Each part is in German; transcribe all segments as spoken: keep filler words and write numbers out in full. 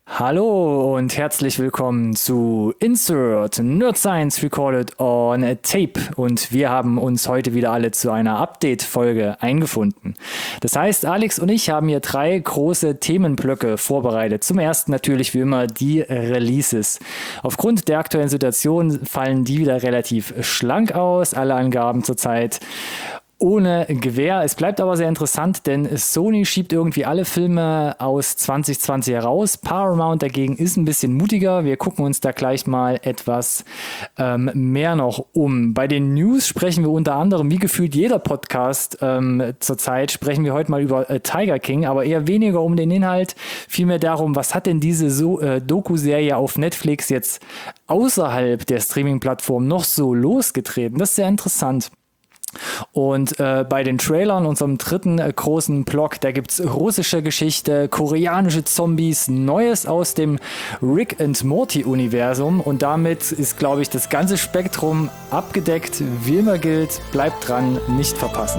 Hallo und herzlich willkommen zu Insert Nerd Science Recorded on Tape und wir haben uns heute wieder alle zu einer Update-Folge eingefunden. Das heißt, Alex und ich haben hier drei große Themenblöcke vorbereitet. Zum ersten natürlich wie immer die Releases. Aufgrund der aktuellen Situation fallen die wieder relativ schlank aus, alle Angaben zurzeit ohne Gewähr. Es bleibt aber sehr interessant, denn Sony schiebt irgendwie alle Filme aus zwanzig zwanzig heraus. Paramount dagegen ist ein bisschen mutiger. Wir gucken uns da gleich mal etwas ähm, mehr noch um. Bei den News sprechen wir unter anderem, wie gefühlt jeder Podcast ähm, zurzeit, sprechen wir heute mal über äh, Tiger King, aber eher weniger um den Inhalt, vielmehr darum, was hat denn diese so, äh, Doku-Serie auf Netflix jetzt außerhalb der Streaming-Plattform noch so losgetreten. Das ist sehr interessant. Und äh, bei den Trailern, unserem dritten äh, großen Block, da gibt's russische Geschichte, koreanische Zombies, Neues aus dem Rick and Morty Universum und damit ist, glaube ich, das ganze Spektrum abgedeckt. Wie immer gilt, bleibt dran, nicht verpassen.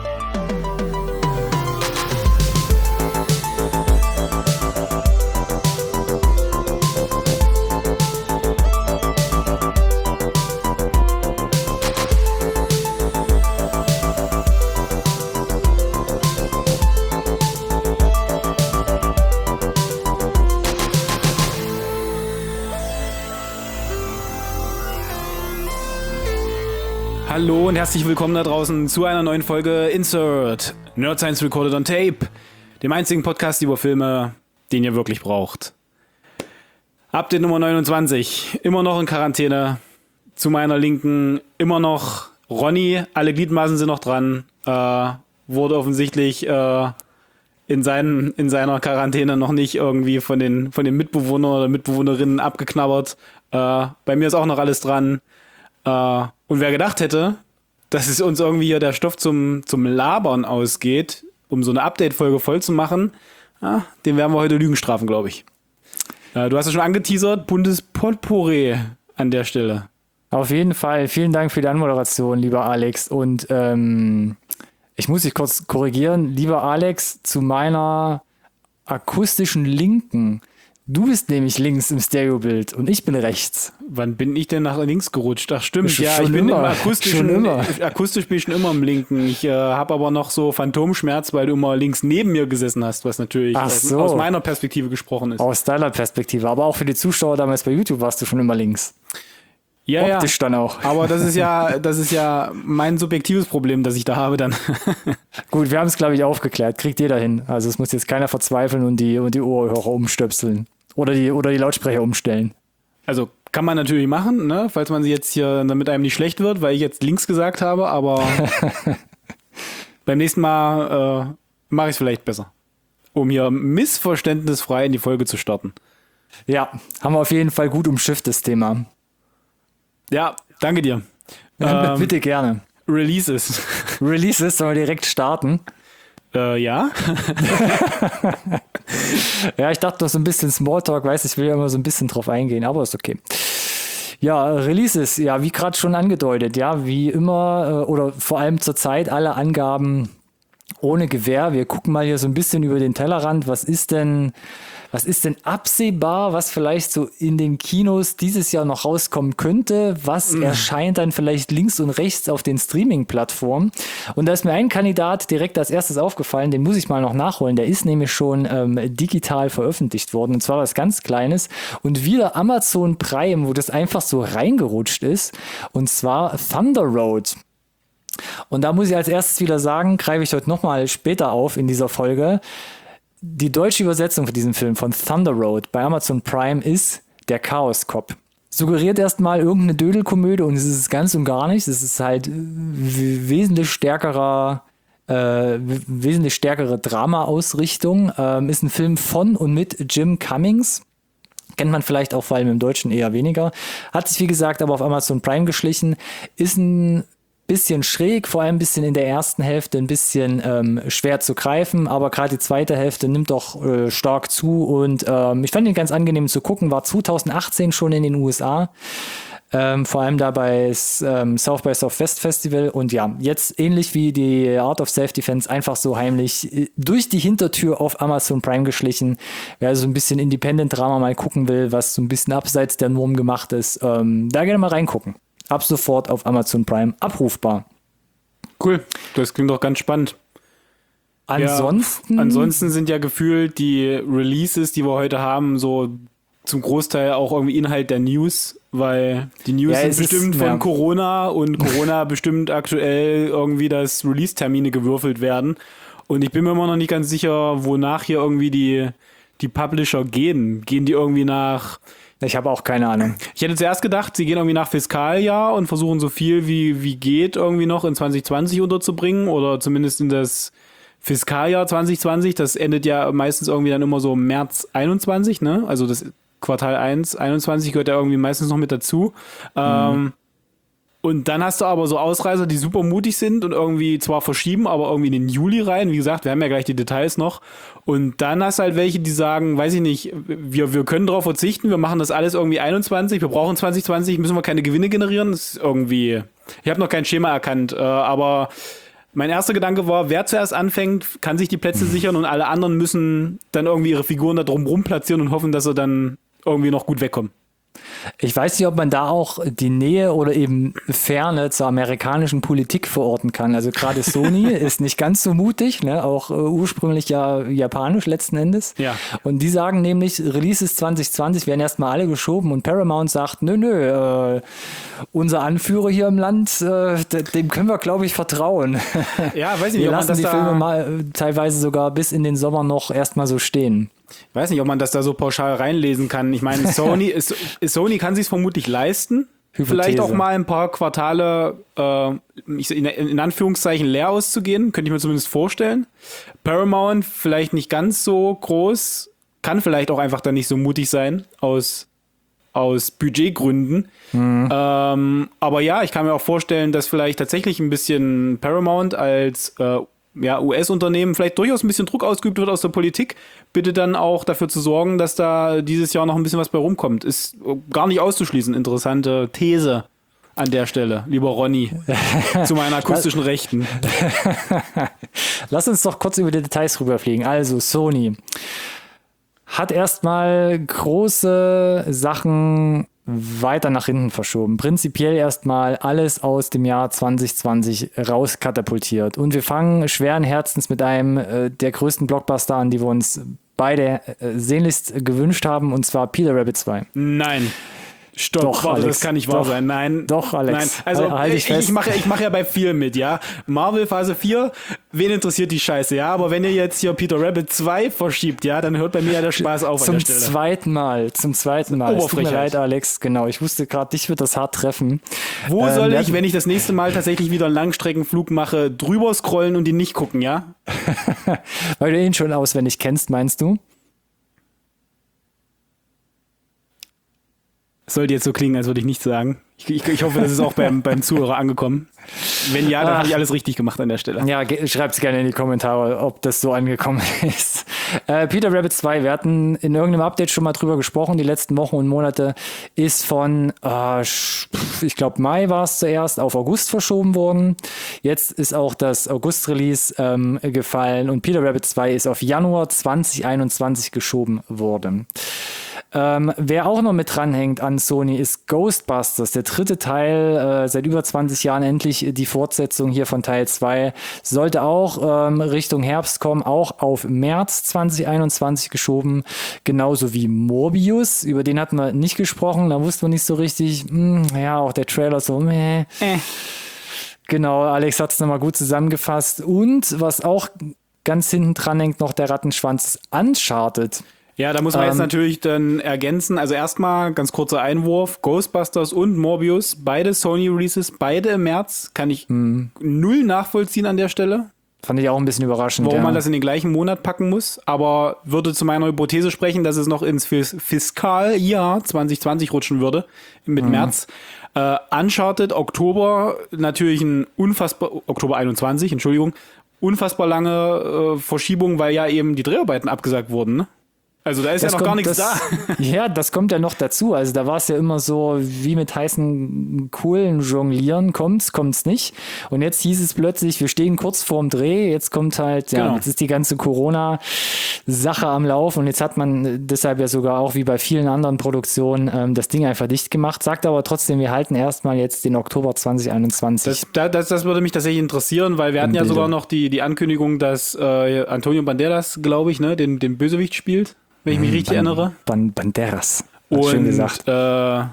Hallo und herzlich willkommen da draußen zu einer neuen Folge Insert Nerd Science Recorded on Tape, dem einzigen Podcast über Filme, den ihr wirklich braucht. Update Nummer neunundzwanzig, immer noch in Quarantäne. Zu meiner Linken immer noch Ronny, alle Gliedmaßen sind noch dran, äh, wurde offensichtlich äh, in, seinen, in seiner Quarantäne noch nicht irgendwie von den, von den Mitbewohnern oder Mitbewohnerinnen abgeknabbert. Äh, bei mir ist auch noch alles dran. Uh, und wer gedacht hätte, dass es uns irgendwie hier der Stoff zum, zum Labern ausgeht, um so eine Update-Folge voll zu machen, uh, den werden wir heute Lügen strafen, glaube ich. Uh, du hast es schon angeteasert, buntes Potpourri an der Stelle. Auf jeden Fall, vielen Dank für die Anmoderation, lieber Alex. Und ähm, ich muss dich kurz korrigieren, lieber Alex, zu meiner akustischen Linken. Du bist nämlich links im Stereobild und ich bin rechts. Wann bin ich denn nach links gerutscht? Ach stimmt, schon, ja, schon ich bin immer. im akustischen, schon immer. akustisch bin ich schon immer im linken. Ich äh, habe aber noch so Phantomschmerz, weil du immer links neben mir gesessen hast, was natürlich Ach aus, so. aus meiner Perspektive gesprochen ist. Aus deiner Perspektive, aber auch für die Zuschauer damals bei YouTube warst du schon immer links. Ja, Optisch ja. dann auch. Aber das ist ja, das ist ja mein subjektives Problem, das ich da habe dann. Gut, wir haben es, glaube ich, aufgeklärt. Kriegt jeder hin. Also es muss jetzt keiner verzweifeln und die, und die Ohrhörer umstöpseln. Oder die, oder die Lautsprecher umstellen. Also kann man natürlich machen, ne? Falls man sie jetzt hier, damit einem nicht schlecht wird, weil ich jetzt links gesagt habe, aber beim nächsten Mal äh, mache ich es vielleicht besser. Um hier missverständnisfrei in die Folge zu starten. Ja, haben wir auf jeden Fall gut umschifft, das Thema. Ja, danke dir. Ähm, Bitte gerne. Releases. Releases, sollen wir direkt starten? Äh, ja. Ja, ich dachte noch so ein bisschen Smalltalk, weiß ich will ja immer so ein bisschen drauf eingehen, aber ist okay. Ja, Releases, ja, wie gerade schon angedeutet, ja, wie immer oder vor allem zurzeit alle Angaben ohne Gewähr. Wir gucken mal hier so ein bisschen über den Tellerrand. Was ist denn, was ist denn absehbar, was vielleicht so in den Kinos dieses Jahr noch rauskommen könnte? Was mm. erscheint dann vielleicht links und rechts auf den Streaming-Plattformen? Und da ist mir ein Kandidat direkt als erstes aufgefallen, den muss ich mal noch nachholen. Der ist nämlich schon ähm, digital veröffentlicht worden, und zwar was ganz Kleines. Und wieder Amazon Prime, wo das einfach so reingerutscht ist, und zwar Thunder Road. Und da muss ich als erstes wieder sagen, greife ich heute nochmal später auf in dieser Folge, die deutsche Übersetzung von diesem Film von Thunder Road bei Amazon Prime ist der Chaos Cop. Suggeriert erstmal irgendeine Dödelkomödie und es ist es ganz und gar nicht. Es ist halt w- wesentlich stärkerer, äh, w- wesentlich stärkere Drama-Ausrichtung. Ähm, ist ein Film von und mit Jim Cummings. Kennt man vielleicht auch vor allem im Deutschen eher weniger. Hat sich, wie gesagt, aber auf Amazon Prime geschlichen. Ist ein bisschen schräg, vor allem ein bisschen in der ersten Hälfte ein bisschen ähm, schwer zu greifen, aber gerade die zweite Hälfte nimmt doch äh, stark zu und ähm, ich fand ihn ganz angenehm zu gucken, war zwanzig achtzehn schon in den U S A. Ähm, vor allem da bei ähm, South by Southwest Festival. Und ja, jetzt ähnlich wie die Art of Self-Defense einfach so heimlich äh, durch die Hintertür auf Amazon Prime geschlichen. Wer also ein bisschen Independent-Drama mal gucken will, was so ein bisschen abseits der Norm gemacht ist, ähm, da gerne mal reingucken. Ab sofort auf Amazon Prime abrufbar. Cool, das klingt doch ganz spannend. Ansonsten, ja, ansonsten sind ja gefühlt die Releases, die wir heute haben, so zum Großteil auch irgendwie Inhalt der News, weil die News ja, sind bestimmt ist, von ja. Corona und Corona bestimmt aktuell irgendwie, dass Release-Termine gewürfelt werden. Und ich bin mir immer noch nicht ganz sicher, wonach hier irgendwie die, die Publisher gehen. Gehen die irgendwie nach... Ich habe auch keine Ahnung. Ich hätte zuerst gedacht, sie gehen irgendwie nach Fiskaljahr und versuchen so viel wie, wie geht irgendwie noch in zwanzig zwanzig unterzubringen oder zumindest in das Fiskaljahr zwanzig zwanzig. Das endet ja meistens irgendwie dann immer so im März einundzwanzig, ne? Also das Quartal eins, einundzwanzig gehört ja irgendwie meistens noch mit dazu. Mhm. Ähm, und dann hast du aber so Ausreißer, die super mutig sind und irgendwie zwar verschieben, aber irgendwie in den Juli rein. Wie gesagt, wir haben ja gleich die Details noch. Und dann hast du halt welche, die sagen, weiß ich nicht, wir, wir können darauf verzichten, wir machen das alles irgendwie einundzwanzig, wir brauchen zwanzig zwanzig, müssen wir keine Gewinne generieren. Das ist irgendwie, ich habe noch kein Schema erkannt, äh, aber mein erster Gedanke war, wer zuerst anfängt, kann sich die Plätze sichern und alle anderen müssen dann irgendwie ihre Figuren da drum platzieren und hoffen, dass sie dann irgendwie noch gut wegkommen. Ich weiß nicht, ob man da auch die Nähe oder eben Ferne zur amerikanischen Politik verorten kann. Also gerade Sony ist nicht ganz so mutig, ne? Auch äh, ursprünglich ja japanisch letzten Endes. Ja. Und die sagen nämlich, Releases zwanzig zwanzig werden erstmal alle geschoben und Paramount sagt, nö, nö, äh, unser Anführer hier im Land, äh, dem können wir, glaube ich, vertrauen. Ja, weiß nicht, wir ob man lassen das die da Filme mal äh, teilweise sogar bis in den Sommer noch erstmal so stehen. Ich weiß nicht, ob man das da so pauschal reinlesen kann. Ich meine, Sony, ist, Sony kann sich es vermutlich leisten, Hypothese. Vielleicht auch mal ein paar Quartale äh, in, in Anführungszeichen leer auszugehen, könnte ich mir zumindest vorstellen. Paramount vielleicht nicht ganz so groß, kann vielleicht auch einfach dann nicht so mutig sein aus, aus Budgetgründen. Mhm. Ähm, aber ja, ich kann mir auch vorstellen, dass vielleicht tatsächlich ein bisschen Paramount als äh, ja, U S-Unternehmen vielleicht durchaus ein bisschen Druck ausgeübt wird aus der Politik, bitte dann auch dafür zu sorgen, dass da dieses Jahr noch ein bisschen was bei rumkommt. Ist gar nicht auszuschließen. Interessante These an der Stelle, lieber Ronny, zu meiner akustischen Rechten. Lass uns doch kurz über die Details rüberfliegen. Also, Sony hat erstmal große Sachen weiter nach hinten verschoben. Prinzipiell erstmal alles aus dem Jahr zwanzig zwanzig rauskatapultiert. Und wir fangen schweren Herzens mit einem äh, der größten Blockbuster an, die wir uns beide äh, sehnlichst gewünscht haben, und zwar Peter Rabbit zwei. Nein. Stopp, doch, warte, Alex, das kann nicht wahr doch, sein. Nein. Doch, Alex. Nein. Also, halt ich, ich mache ich mach ja bei viel mit, ja. Marvel Phase vier, wen interessiert die Scheiße, ja? Aber wenn ihr jetzt hier Peter Rabbit zwei verschiebt, ja, dann hört bei mir ja der Spaß auf zum an der Stelle. Zum zweiten Mal, zum zweiten Mal. Es tut mir leid, Alex, genau. Ich wusste gerade, dich wird das hart treffen. Wo ähm, soll ich, wenn ich das nächste Mal tatsächlich wieder einen Langstreckenflug mache, drüber scrollen und die nicht gucken, ja? Weil du ihn schon auswendig kennst, meinst du? Sollte jetzt so klingen, als würde ich nichts sagen. Ich, ich, ich hoffe, das ist auch beim, beim Zuhörer angekommen. Wenn ja, dann habe ich alles richtig gemacht an der Stelle. Ja, schreibt es gerne in die Kommentare, ob das so angekommen ist. Äh, Peter Rabbit zwei, wir hatten in irgendeinem Update schon mal drüber gesprochen, die letzten Wochen und Monate, ist von, äh, ich glaube Mai war es zuerst, auf August verschoben worden. Jetzt ist auch das August-Release ähm, gefallen und Peter Rabbit zwei ist auf Januar zwanzig einundzwanzig geschoben worden. Ähm, wer auch noch mit dranhängt an Sony ist Ghostbusters, der dritte Teil, äh, seit über zwanzig Jahren endlich die Fortsetzung hier von Teil zwei, sollte auch ähm, Richtung Herbst kommen, auch auf März zwanzig einundzwanzig geschoben, genauso wie Morbius, über den hatten wir nicht gesprochen, da wussten wir nicht so richtig, mh, ja, auch der Trailer so, meh. Äh. Genau, Alex hat es nochmal gut zusammengefasst und was auch ganz hinten dran hängt, noch der Rattenschwanz, Uncharted. Ja, da muss man ähm, jetzt natürlich dann ergänzen. Also erstmal ganz kurzer Einwurf. Ghostbusters und Morbius, beide Sony-Releases, beide im März. Kann ich mh. null nachvollziehen an der Stelle. Fand ich auch ein bisschen überraschend. Warum ja. man das in den gleichen Monat packen muss. Aber würde zu meiner Hypothese sprechen, dass es noch ins Fis- Fiskaljahr zwanzig zwanzig rutschen würde. Mit mhm. März. Äh, Uncharted, Oktober, natürlich ein unfassbar, Oktober einundzwanzig, Entschuldigung, unfassbar lange äh, Verschiebung, weil ja eben die Dreharbeiten abgesagt wurden, ne? Also da ist Das ja noch gar kommt- nichts das, da. Ja, das kommt ja noch dazu. Also da war es ja immer so, wie mit heißen Kohlen jonglieren, kommt's, kommt's nicht. Und jetzt hieß es plötzlich, wir stehen kurz vorm Dreh, jetzt kommt halt, ja, Genau. jetzt ist die ganze Corona-Sache am Laufen und jetzt hat man deshalb ja sogar auch wie bei vielen anderen Produktionen ähm, das Ding einfach dicht gemacht, sagt aber trotzdem, wir halten erstmal jetzt den Oktober zwanzig einundzwanzig. Das, da- das, das würde mich tatsächlich interessieren, weil wir hatten ja Bilder. sogar noch die, die Ankündigung, dass äh, Antonio Banderas, glaube ich, ne, den, den Bösewicht spielt, wenn ich mich richtig Ban- erinnere. Ban Banderas. Hat schön Und gesagt. äh,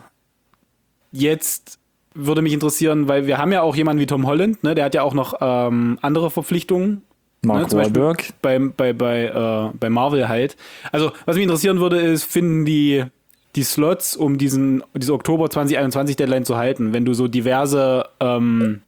jetzt würde mich interessieren, weil wir haben ja auch jemanden wie Tom Holland, ne, der hat ja auch noch ähm, andere Verpflichtungen. Mark ne, zum Beispiel Wahlberg. bei, bei, bei, äh, bei Marvel halt. Also, was mich interessieren würde, ist, finden die, die Slots, um diesen, diese Oktober zwanzig einundzwanzig Deadline zu halten, wenn du so diverse ähm,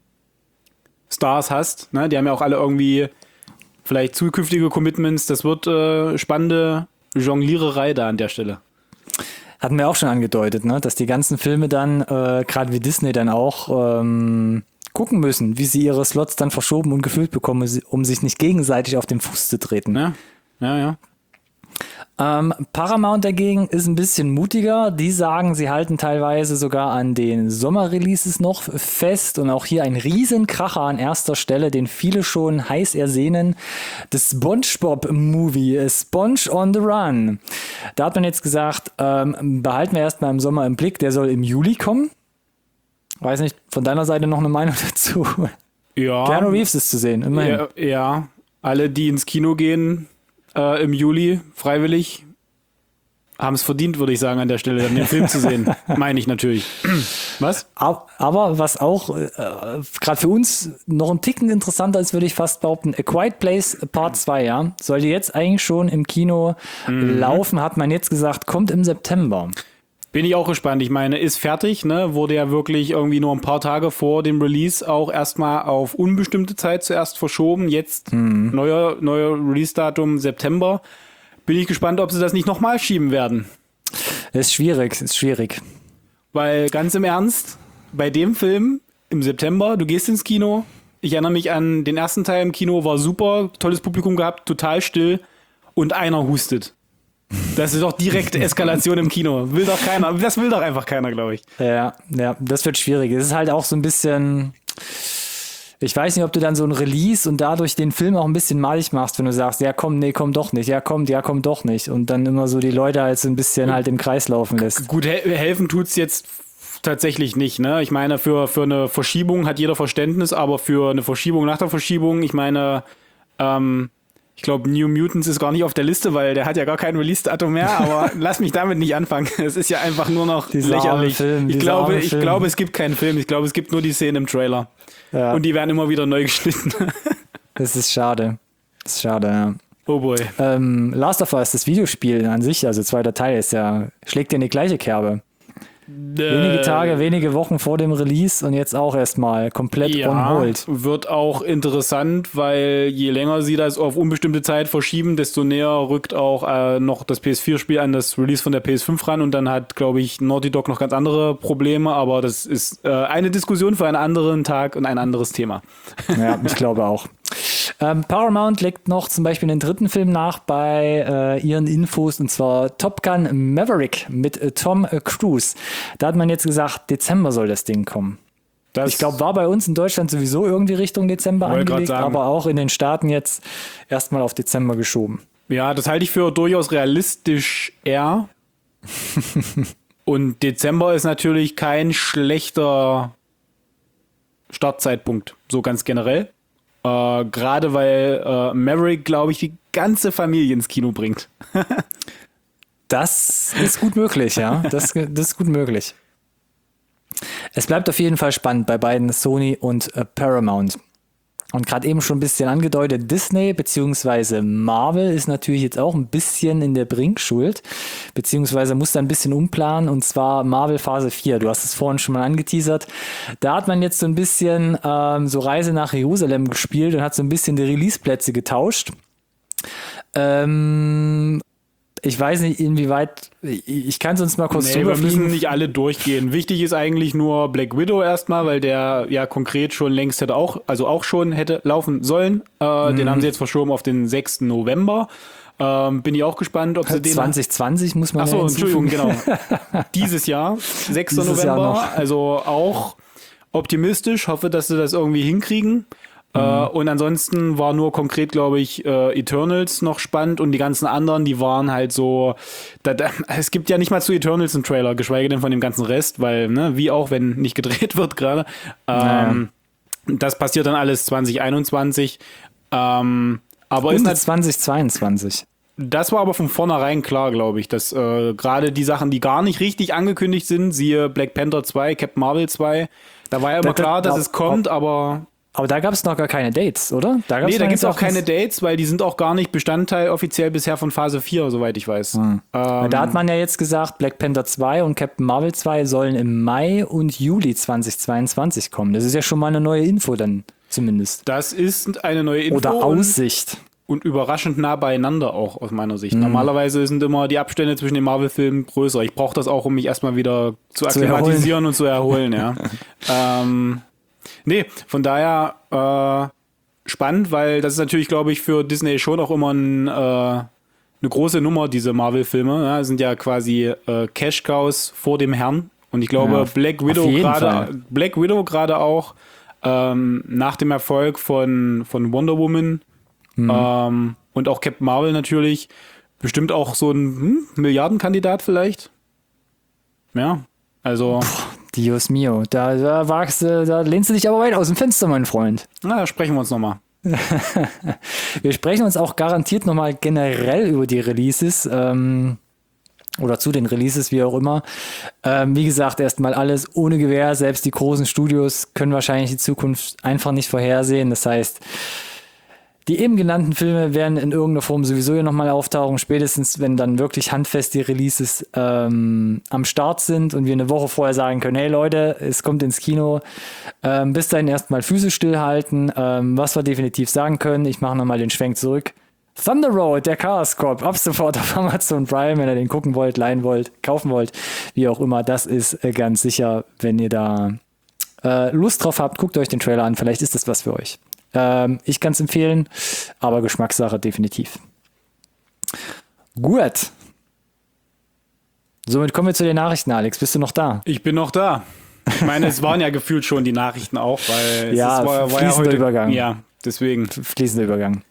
Stars hast, ne? Die haben ja auch alle irgendwie vielleicht zukünftige Commitments. Das wird äh, spannende Jongliererei da an der Stelle. Hatten wir auch schon angedeutet, ne? Dass die ganzen Filme dann, äh, gerade wie Disney dann auch, ähm, gucken müssen, wie sie ihre Slots dann verschoben und gefüllt bekommen, um sich nicht gegenseitig auf den Fuß zu treten. Ja, ja, ja. Ähm, Paramount dagegen ist ein bisschen mutiger. Die sagen, sie halten teilweise sogar an den Sommerreleases noch fest und auch hier ein Riesenkracher an erster Stelle, den viele schon heiß ersehnen. Das SpongeBob-Movie, Sponge on the Run. Da hat man jetzt gesagt, ähm, behalten wir erstmal im Sommer im Blick, der soll im Juli kommen. Weiß nicht, von deiner Seite noch eine Meinung dazu? Ja, Keanu Reeves ist zu sehen, immerhin. ja, ja, alle, die ins Kino gehen äh, im Juli, freiwillig, haben es verdient, würde ich sagen, an der Stelle, den Film zu sehen. Meine ich natürlich. Was? Ab- Aber was auch äh, gerade für uns noch ein Ticken interessanter ist, würde ich fast behaupten, A Quiet Place Part zwei, ja, sollte jetzt eigentlich schon im Kino laufen, hat man jetzt gesagt, kommt im September. Bin ich auch gespannt. Ich meine, ist fertig, ne? Wurde ja wirklich irgendwie nur ein paar Tage vor dem Release auch erstmal auf unbestimmte Zeit zuerst verschoben. Jetzt neuer, neuer Release-Datum September. Bin ich gespannt, ob sie das nicht nochmal schieben werden. Ist schwierig, ist schwierig. Weil ganz im Ernst, bei dem Film im September, du gehst ins Kino. Ich erinnere mich an den ersten Teil im Kino, war super, tolles Publikum gehabt, total still und einer hustet. Das ist doch direkte Eskalation im Kino. Will doch keiner, das will doch einfach keiner, glaube ich. Ja, ja, das wird schwierig. Es ist halt auch so ein bisschen, ich weiß nicht, ob du dann so ein Release und dadurch den Film auch ein bisschen malig machst, wenn du sagst, ja komm, nee, komm doch nicht, ja kommt, ja kommt doch nicht und dann immer so die Leute halt so ein bisschen halt im Kreis laufen lässt. Gut, hel helfen tut's jetzt tatsächlich nicht, ne? Ich meine, für, für eine Verschiebung hat jeder Verständnis, aber für eine Verschiebung nach der Verschiebung, ich meine, ähm, ich glaube, New Mutants ist gar nicht auf der Liste, weil der hat ja gar kein Release-Datum mehr, aber lass mich damit nicht anfangen. Es ist ja einfach nur noch Dieser arme lächerlich. Film, ich dieser glaube, arme ich Film. glaube, es gibt keinen Film. Ich glaube, es gibt nur die Szenen im Trailer. Ja, Und die werden immer wieder neu geschnitten. das ist schade. Das ist schade, ja. Oh boy. Ähm, Last of Us, das Videospiel an sich, also zweiter Teil, ist ja, schlägt ja in die gleiche Kerbe. Wenige Tage, wenige Wochen vor dem Release und jetzt auch erstmal komplett on Ja, hold. wird auch interessant, weil je länger sie das auf unbestimmte Zeit verschieben, desto näher rückt auch äh, noch das P S vier Spiel an das Release von der P S fünf ran und dann hat, glaube ich, Naughty Dog noch ganz andere Probleme, aber das ist äh, eine Diskussion für einen anderen Tag und ein anderes Thema. Ja, ich glaube auch. Ähm, Paramount legt noch zum Beispiel den dritten Film nach bei äh, ihren Infos und zwar Top Gun Maverick mit äh, Tom äh, Cruise. Da hat man jetzt gesagt, Dezember soll das Ding kommen. Das, Ich glaube, war bei uns in Deutschland sowieso irgendwie Richtung Dezember Wollte grad angelegt, sagen. aber auch in den Staaten jetzt erstmal auf Dezember geschoben. ja, das halte ich für durchaus realistisch eher. Und Dezember ist natürlich kein schlechter Startzeitpunkt, so ganz generell. Äh, Gerade weil äh, Maverick, glaube ich, die ganze Familie ins Kino bringt. Das ist gut möglich, ja. Das, das ist gut möglich. Es bleibt auf jeden Fall spannend bei beiden Sony und äh, Paramount. Und gerade eben schon ein bisschen angedeutet, Disney bzw. Marvel ist natürlich jetzt auch ein bisschen in der Bringschuld, beziehungsweise muss da ein bisschen umplanen, und zwar Marvel Phase vier. Du hast es vorhin schon mal angeteasert. Da hat man jetzt so ein bisschen ähm, so Reise nach Jerusalem gespielt und hat so ein bisschen die Release-Plätze getauscht. Ähm, ich weiß nicht, inwieweit, ich, ich kann es uns mal kurz Nee, wir drüber müssen fliegen. nicht alle durchgehen. Wichtig ist eigentlich nur Black Widow erstmal, weil der ja konkret schon längst hätte auch, also auch schon hätte laufen sollen. Äh, Den haben sie jetzt verschoben auf den sechsten November. Ähm, bin ich auch gespannt, ob sie den... zwanzig zwanzig muss man Achso, ja Entschuldigung, genau. Dieses Jahr, sechster Dieses November, Jahr noch. also auch optimistisch, hoffe, dass sie das irgendwie hinkriegen. Mhm. Äh, und ansonsten war nur konkret, glaube ich, äh, Eternals noch spannend und die ganzen anderen, die waren halt so, da, da, es gibt ja nicht mal zu Eternals einen Trailer, geschweige denn von dem ganzen Rest, weil, ne, wie auch, wenn nicht gedreht wird gerade. Ähm, Naja. Das passiert dann alles zwanzig einundzwanzig. Ähm, aber Und ist nat- zwanzig zweiundzwanzig. das war aber von vornherein klar, glaube ich, dass äh, gerade die Sachen, die gar nicht richtig angekündigt sind, siehe Black Panther zwei, Captain Marvel zwei, da war ja immer Da- klar, dass da- es kommt, aber Aber da gab es noch gar keine Dates, oder? Da gab's nee, da meines gibt es auch keine Erachtens- Dates, weil die sind auch gar nicht Bestandteil offiziell bisher von Phase vier, soweit ich weiß. Hm. Ähm, Da hat man ja jetzt gesagt, Black Panther zwei und Captain Marvel zwei sollen im Mai und Juli zwanzig zweiundzwanzig kommen. Das ist ja schon mal eine neue Info dann zumindest. das ist eine neue Info Oder und, Aussicht. und überraschend nah beieinander auch aus meiner Sicht. Normalerweise sind immer die Abstände zwischen den Marvel-Filmen größer. Ich brauche das auch, um mich erstmal wieder zu akklimatisieren und zu erholen. Ja. ähm, nee, von daher äh, spannend, weil das ist natürlich, glaube ich, für Disney schon auch immer ein, äh, eine große Nummer, diese Marvel-Filme. Ja, sind ja quasi äh, Cash-Cows vor dem Herrn. Und ich glaube, Ja, Black auf Widow jeden gerade Fall. Black Widow gerade auch ähm, nach dem Erfolg von, von Wonder Woman ähm, und auch Captain Marvel natürlich bestimmt auch so ein hm, Milliardenkandidat vielleicht. Ja, also Dios mio. Da, da wagst du, da lehnst du dich aber weit aus dem Fenster, mein Freund. na, da sprechen wir uns nochmal. Wir sprechen uns auch garantiert nochmal generell über die Releases. Ähm, oder zu den Releases, wie auch immer. Ähm, wie gesagt, erstmal alles ohne Gewähr. Selbst die großen Studios können wahrscheinlich die Zukunft einfach nicht vorhersehen. Das heißt, die eben genannten Filme werden in irgendeiner Form sowieso hier nochmal auftauchen, spätestens wenn dann wirklich handfest die Releases ähm, am Start sind und wir eine Woche vorher sagen können, hey Leute, es kommt ins Kino. Ähm, bis dahin erstmal Füße stillhalten. Ähm, was wir definitiv sagen können, ich mache nochmal den Schwenk zurück. Thunder Road, der Chaos Corp, ab sofort auf Amazon Prime, wenn ihr den gucken wollt, leihen wollt, kaufen wollt, wie auch immer, das ist äh, ganz sicher, wenn ihr da äh, Lust drauf habt, guckt euch den Trailer an, vielleicht ist das was für euch. Ähm, ich kann es empfehlen, aber Geschmackssache definitiv. Gut. Somit kommen wir zu den Nachrichten, Alex. Bist du noch da? Ich bin noch da. Ich meine, es waren ja gefühlt schon die Nachrichten auch, weil es Ja, ist, war, war ja fließender heute, Übergang. Ja, deswegen. Fließender Übergang.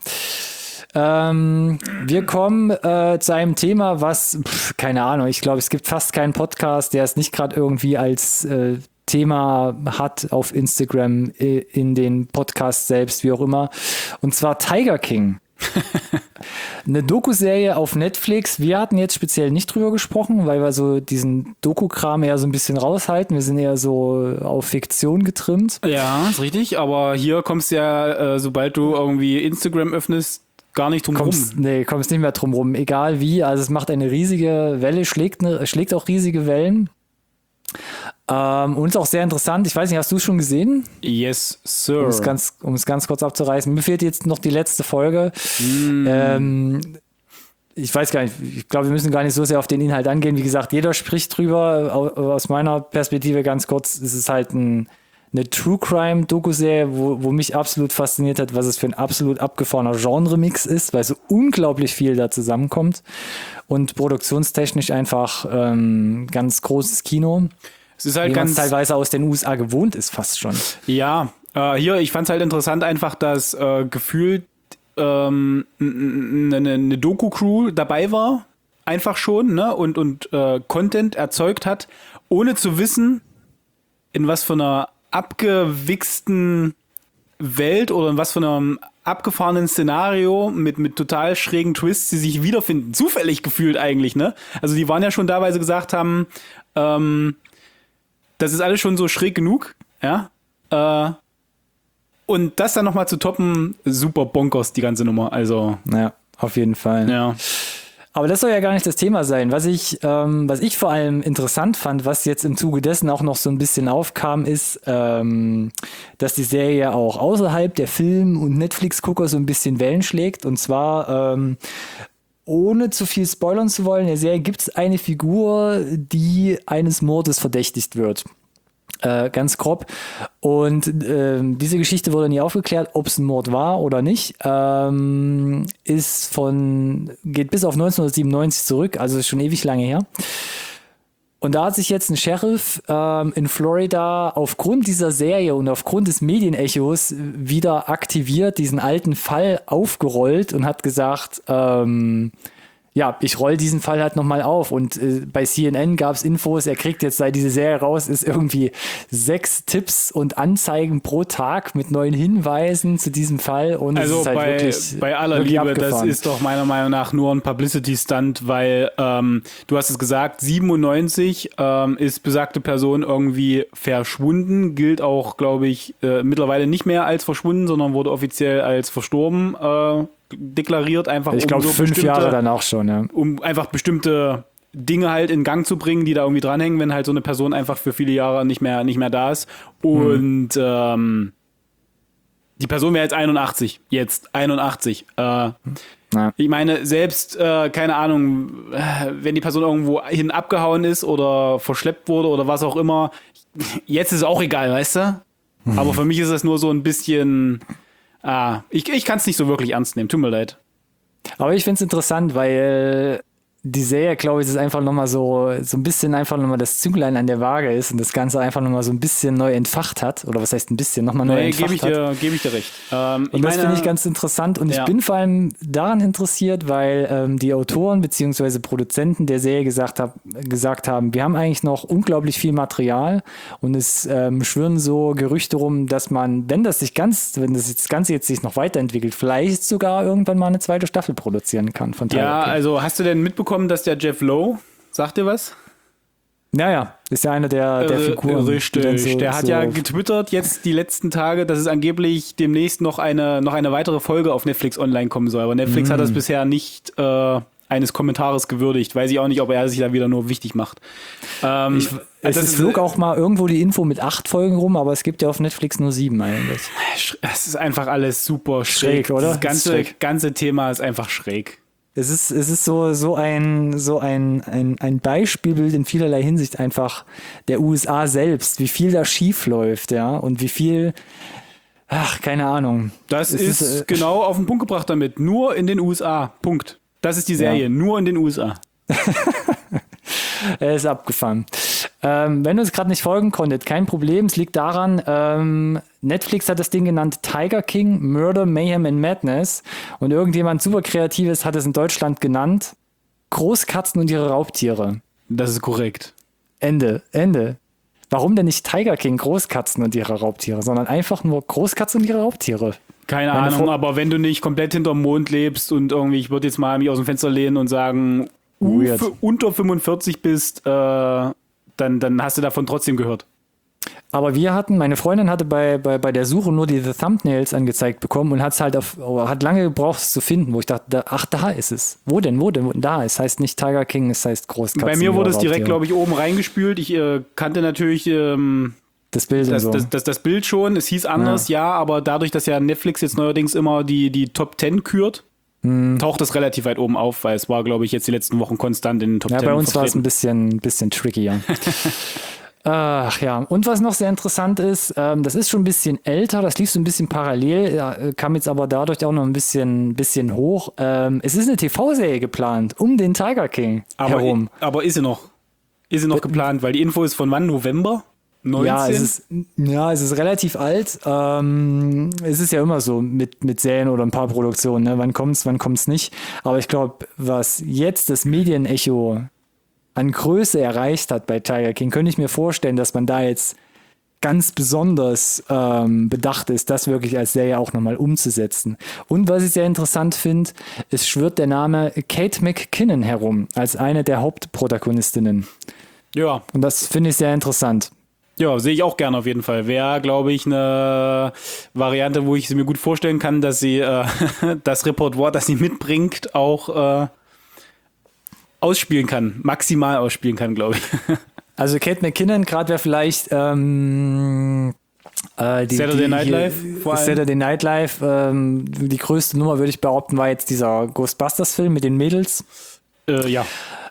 Ähm, wir kommen äh, zu einem Thema, was, pf, keine Ahnung, ich glaube, es gibt fast keinen Podcast, der es nicht gerade irgendwie als äh, Thema hat auf Instagram, äh, in den Podcasts selbst, wie auch immer. Und zwar Tiger King. Eine Doku-Serie auf Netflix. Wir hatten jetzt speziell nicht drüber gesprochen, weil wir so diesen Doku-Kram eher so ein bisschen raushalten. Wir sind eher so auf Fiktion getrimmt. Ja, ist richtig, aber hier kommst du ja, äh, sobald du irgendwie Instagram öffnest, gar nicht drum rum. Kommst, nee, kommst nicht mehr drum rum, egal wie. Also es macht eine riesige Welle, schlägt, eine, schlägt auch riesige Wellen. Ähm, und ist auch sehr interessant. Ich weiß nicht, hast du es schon gesehen? Yes, sir. Um es ganz, um es ganz kurz abzureißen. Mir fehlt jetzt noch die letzte Folge. Mm. Ähm, ich weiß gar nicht, ich glaube, wir müssen gar nicht so sehr auf den Inhalt angehen. Wie gesagt, jeder spricht drüber. Au- Aus meiner Perspektive ganz kurz, es ist halt ein, eine True Crime Doku-Serie, wo, wo mich absolut fasziniert hat, was es für ein absolut abgefahrener Genre-Mix ist, weil so unglaublich viel da zusammenkommt und produktionstechnisch einfach ähm, ganz großes Kino, Es ist halt wie man es ganz, teilweise aus den U S A gewohnt ist fast schon. ja, äh, hier, ich fand es halt interessant einfach, dass äh, gefühlt ähm, eine, eine Doku-Crew dabei war, einfach schon, ne, und, und äh, Content erzeugt hat, ohne zu wissen, in was für einer abgewichsten Welt oder in was für einem abgefahrenen Szenario mit, mit total schrägen Twists sie sich wiederfinden. Zufällig gefühlt eigentlich, ne? Also die waren ja schon da, weil sie gesagt haben, ähm, das ist alles schon so schräg genug, ja? Äh, und das dann nochmal zu toppen, super bonkers, die ganze Nummer. Also, Ja, auf jeden Fall. ja. Aber das soll ja gar nicht das Thema sein. Was ich, ähm, was ich vor allem interessant fand, was jetzt im Zuge dessen auch noch so ein bisschen aufkam, ist, ähm, dass die Serie auch außerhalb der Film- und Netflix-Gucker so ein bisschen Wellen schlägt. Und zwar, ähm, ohne zu viel spoilern zu wollen, in der Serie gibt es eine Figur, die eines Mordes verdächtigt wird. Äh, ganz grob. Und äh, diese Geschichte wurde nie aufgeklärt, ob es ein Mord war oder nicht. Ähm, ist von, geht bis auf neunzehnhundertsiebenundneunzig zurück, also ist schon ewig lange her. Und da hat sich jetzt ein Sheriff ähm, in Florida aufgrund dieser Serie und aufgrund des Medienechos wieder aktiviert, diesen alten Fall aufgerollt und hat gesagt, ähm, ja, ich roll diesen Fall halt nochmal auf. Und äh, bei C N N gab es Infos, er kriegt jetzt, seit diese Serie raus ist, irgendwie sechs Tipps und Anzeigen pro Tag mit neuen Hinweisen zu diesem Fall. Und also es ist halt bei, wirklich, bei aller wirklich Liebe, abgefahren. Das ist doch meiner Meinung nach nur ein Publicity-Stunt, weil ähm, du hast es gesagt, siebenundneunzig ähm, ist besagte Person irgendwie verschwunden, gilt auch, glaube ich, äh, mittlerweile nicht mehr als verschwunden, sondern wurde offiziell als verstorben äh, deklariert, einfach Ich glaube, um so fünf bestimmte, Jahre dann auch schon, ja. um einfach bestimmte Dinge halt in Gang zu bringen, die da irgendwie dranhängen, wenn halt so eine Person einfach für viele Jahre nicht mehr, nicht mehr da ist. Und mhm. ähm, die Person wäre jetzt einundachtzig. Jetzt einundachtzig. Äh, ja. Ich meine, selbst, äh, keine Ahnung, wenn die Person irgendwo hin abgehauen ist oder verschleppt wurde oder was auch immer, jetzt ist es auch egal, weißt du? Mhm. Aber für mich ist das nur so ein bisschen... Ah, ich, ich kann es nicht so wirklich ernst nehmen, tut mir leid. Aber ich finde es interessant, weil die Serie, glaube ich, ist einfach nochmal so, so ein bisschen einfach nochmal das Zünglein an der Waage ist und das Ganze einfach nochmal so ein bisschen neu entfacht hat. Oder was heißt ein bisschen, nochmal neu nee, entfacht gebe ich hat. dir, gebe ich dir recht. Ähm, und ich das meine, finde ich ganz interessant und ja. ich bin vor allem daran interessiert, weil ähm, die Autoren bzw. Produzenten der Serie gesagt, hab, gesagt haben, wir haben eigentlich noch unglaublich viel Material und es ähm, schwirren so Gerüchte rum, dass man, wenn das sich ganz, wenn das, das Ganze jetzt sich noch weiterentwickelt, vielleicht sogar irgendwann mal eine zweite Staffel produzieren kann von Tiger Ja, King. also hast du denn mitbekommen, dass der Jeff Lowe, sagt dir was? Naja, ist ja einer der, der Äh, Figuren. Richtig, so, der hat so ja getwittert jetzt die letzten Tage, dass es angeblich demnächst noch eine, noch eine weitere Folge auf Netflix online kommen soll. Aber Netflix mm. hat das bisher nicht äh, eines Kommentares gewürdigt. Weiß ich auch nicht, ob er sich da wieder nur wichtig macht. Ähm, ich, es ist, flog auch mal irgendwo die Info mit acht Folgen rum, aber es gibt ja auf Netflix nur sieben eigentlich. Es ist einfach alles super schräg, schräg oder? Das ganze, schräg. ganze Thema ist einfach schräg. Es ist, es ist so, so, ein, so ein, ein, ein Beispielbild in vielerlei Hinsicht einfach der U S A selbst, wie viel da schief läuft, ja, und wie viel, ach, keine Ahnung. Das ist, ist äh, genau auf den Punkt gebracht damit. Nur in den U S A. Punkt. Das ist die Serie. Ja. Nur in den U S A. Er ist abgefahren. Ähm, wenn du es gerade nicht folgen konntest, kein Problem. Es liegt daran, ähm, Netflix hat das Ding genannt Tiger King, Murder, Mayhem and Madness. Und irgendjemand super Kreatives hat es in Deutschland genannt Großkatzen und ihre Raubtiere. Das ist korrekt. Ende, Ende. Warum denn nicht Tiger King, Großkatzen und ihre Raubtiere, sondern einfach nur Großkatzen und ihre Raubtiere? Keine Meine Ahnung, Vor- aber wenn du nicht komplett hinterm Mond lebst und irgendwie, ich würde jetzt mal mich aus dem Fenster lehnen und sagen, uh, f- unter fünfundvierzig bist, äh, dann, dann hast du davon trotzdem gehört. Aber wir hatten, meine Freundin hatte bei, bei, bei der Suche nur diese Thumbnails angezeigt bekommen und hat es halt auf, hat lange gebraucht, es zu finden, wo ich dachte, da, ach, da ist es. Wo denn, wo denn? Wo denn? Da, es heißt nicht Tiger King, es heißt Großkatzen. Bei mir wurde es direkt, glaube ich, oben reingespült. Ich äh, kannte natürlich ähm, das Bild das, und so. das, das, das Bild schon. Es hieß anders, ja. ja, aber dadurch, dass ja Netflix jetzt neuerdings immer die, die Top zehn kürt, hm. taucht das relativ weit oben auf, weil es war, glaube ich, jetzt die letzten Wochen konstant in den Top ja, zehn. Ja, bei uns vertreten. war es ein bisschen, bisschen trickier. Ach ja, und was noch sehr interessant ist, ähm, das ist schon ein bisschen älter, das lief so ein bisschen parallel, ja, kam jetzt aber dadurch auch noch ein bisschen, bisschen hoch. Ähm, es ist eine T V-Serie geplant, um den Tiger King aber, herum. Aber ist sie noch? Ist sie noch geplant? Weil die Info ist von wann? November? neunzehn? Ja, es ist, ja, es ist relativ alt. Ähm, es ist ja immer so mit, mit Serien oder ein paar Produktionen, ne? Wann kommt's, wann kommt's nicht. Aber ich glaube, was jetzt das Medienecho an Größe erreicht hat bei Tiger King, könnte ich mir vorstellen, dass man da jetzt ganz besonders ähm, bedacht ist, das wirklich als Serie auch nochmal umzusetzen. Und was ich sehr interessant finde, es schwirrt der Name Kate McKinnon herum, als eine der Hauptprotagonistinnen. Ja. Und das finde ich sehr interessant. Ja, sehe ich auch gerne auf jeden Fall. Wäre, glaube ich, eine Variante, wo ich sie mir gut vorstellen kann, dass sie äh, das Repertoire, das sie mitbringt, auch äh, ausspielen kann. Maximal ausspielen kann, glaube ich. Also Kate McKinnon, gerade wäre vielleicht ähm, äh, die, Saturday die, Night hier, Live vor allem. Saturday Night Live, ähm, die größte Nummer, würde ich behaupten, war jetzt dieser Ghostbusters-Film mit den Mädels. Äh, ja.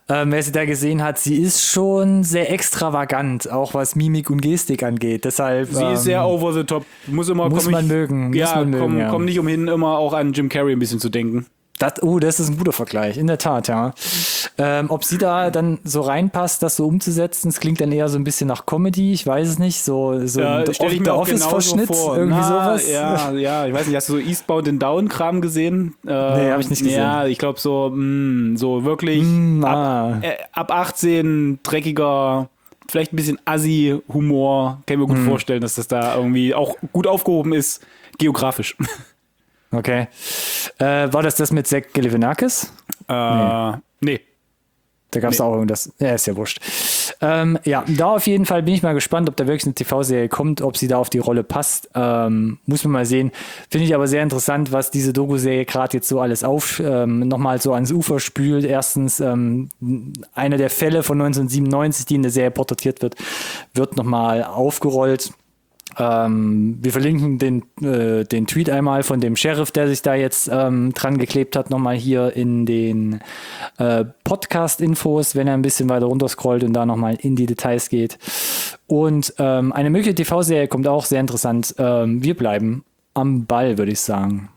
ähm, wer sie da gesehen hat, sie ist schon sehr extravagant, auch was Mimik und Gestik angeht. Deshalb, sie ähm, ist sehr over the top. Muss, immer, muss komm man ich, mögen. Ja, muss man mögen, komm, ja. komm nicht umhin, immer auch an Jim Carrey ein bisschen zu denken. Das, oh, das ist ein guter Vergleich, in der Tat, ja. Ähm, ob sie da dann so reinpasst, das so umzusetzen, es klingt dann eher so ein bisschen nach Comedy, ich weiß es nicht, so, so Ja, ein stell ich mir auch genauso Office-Verschnitt, vor. irgendwie Na, sowas. Ja, ja, ich weiß nicht, hast du so Eastbound and Down-Kram gesehen? Äh, Nee, hab ich nicht gesehen. Ja, ich glaube so, mh, so wirklich Mm, ab, ah. äh, ab achtzehn, dreckiger, vielleicht ein bisschen Assi-Humor, kann ich mir gut Mm. vorstellen, dass das da irgendwie auch gut aufgehoben ist, geografisch. Okay. Äh, war das das mit Zach Galifianakis? Äh, nee. Da gab es Nee. auch irgendwas. Ja, ist ja wurscht. Ähm, ja, da auf jeden Fall bin ich mal gespannt, ob da wirklich eine T V-Serie kommt, ob sie da auf die Rolle passt. Ähm, muss man mal sehen. Finde ich aber sehr interessant, was diese Doku-Serie gerade jetzt so alles auf, ähm, nochmal so ans Ufer spült. Erstens, ähm, einer der Fälle von neunzehnhundertsiebenundneunzig, die in der Serie porträtiert wird, wird nochmal aufgerollt. Ähm, wir verlinken den, äh, den Tweet einmal von dem Sheriff, der sich da jetzt ähm, dran geklebt hat, nochmal hier in den äh, Podcast-Infos, wenn er ein bisschen weiter runterscrollt und da nochmal in die Details geht. Und ähm, eine mögliche T V-Serie kommt auch, sehr interessant. Ähm, wir bleiben am Ball, würde ich sagen.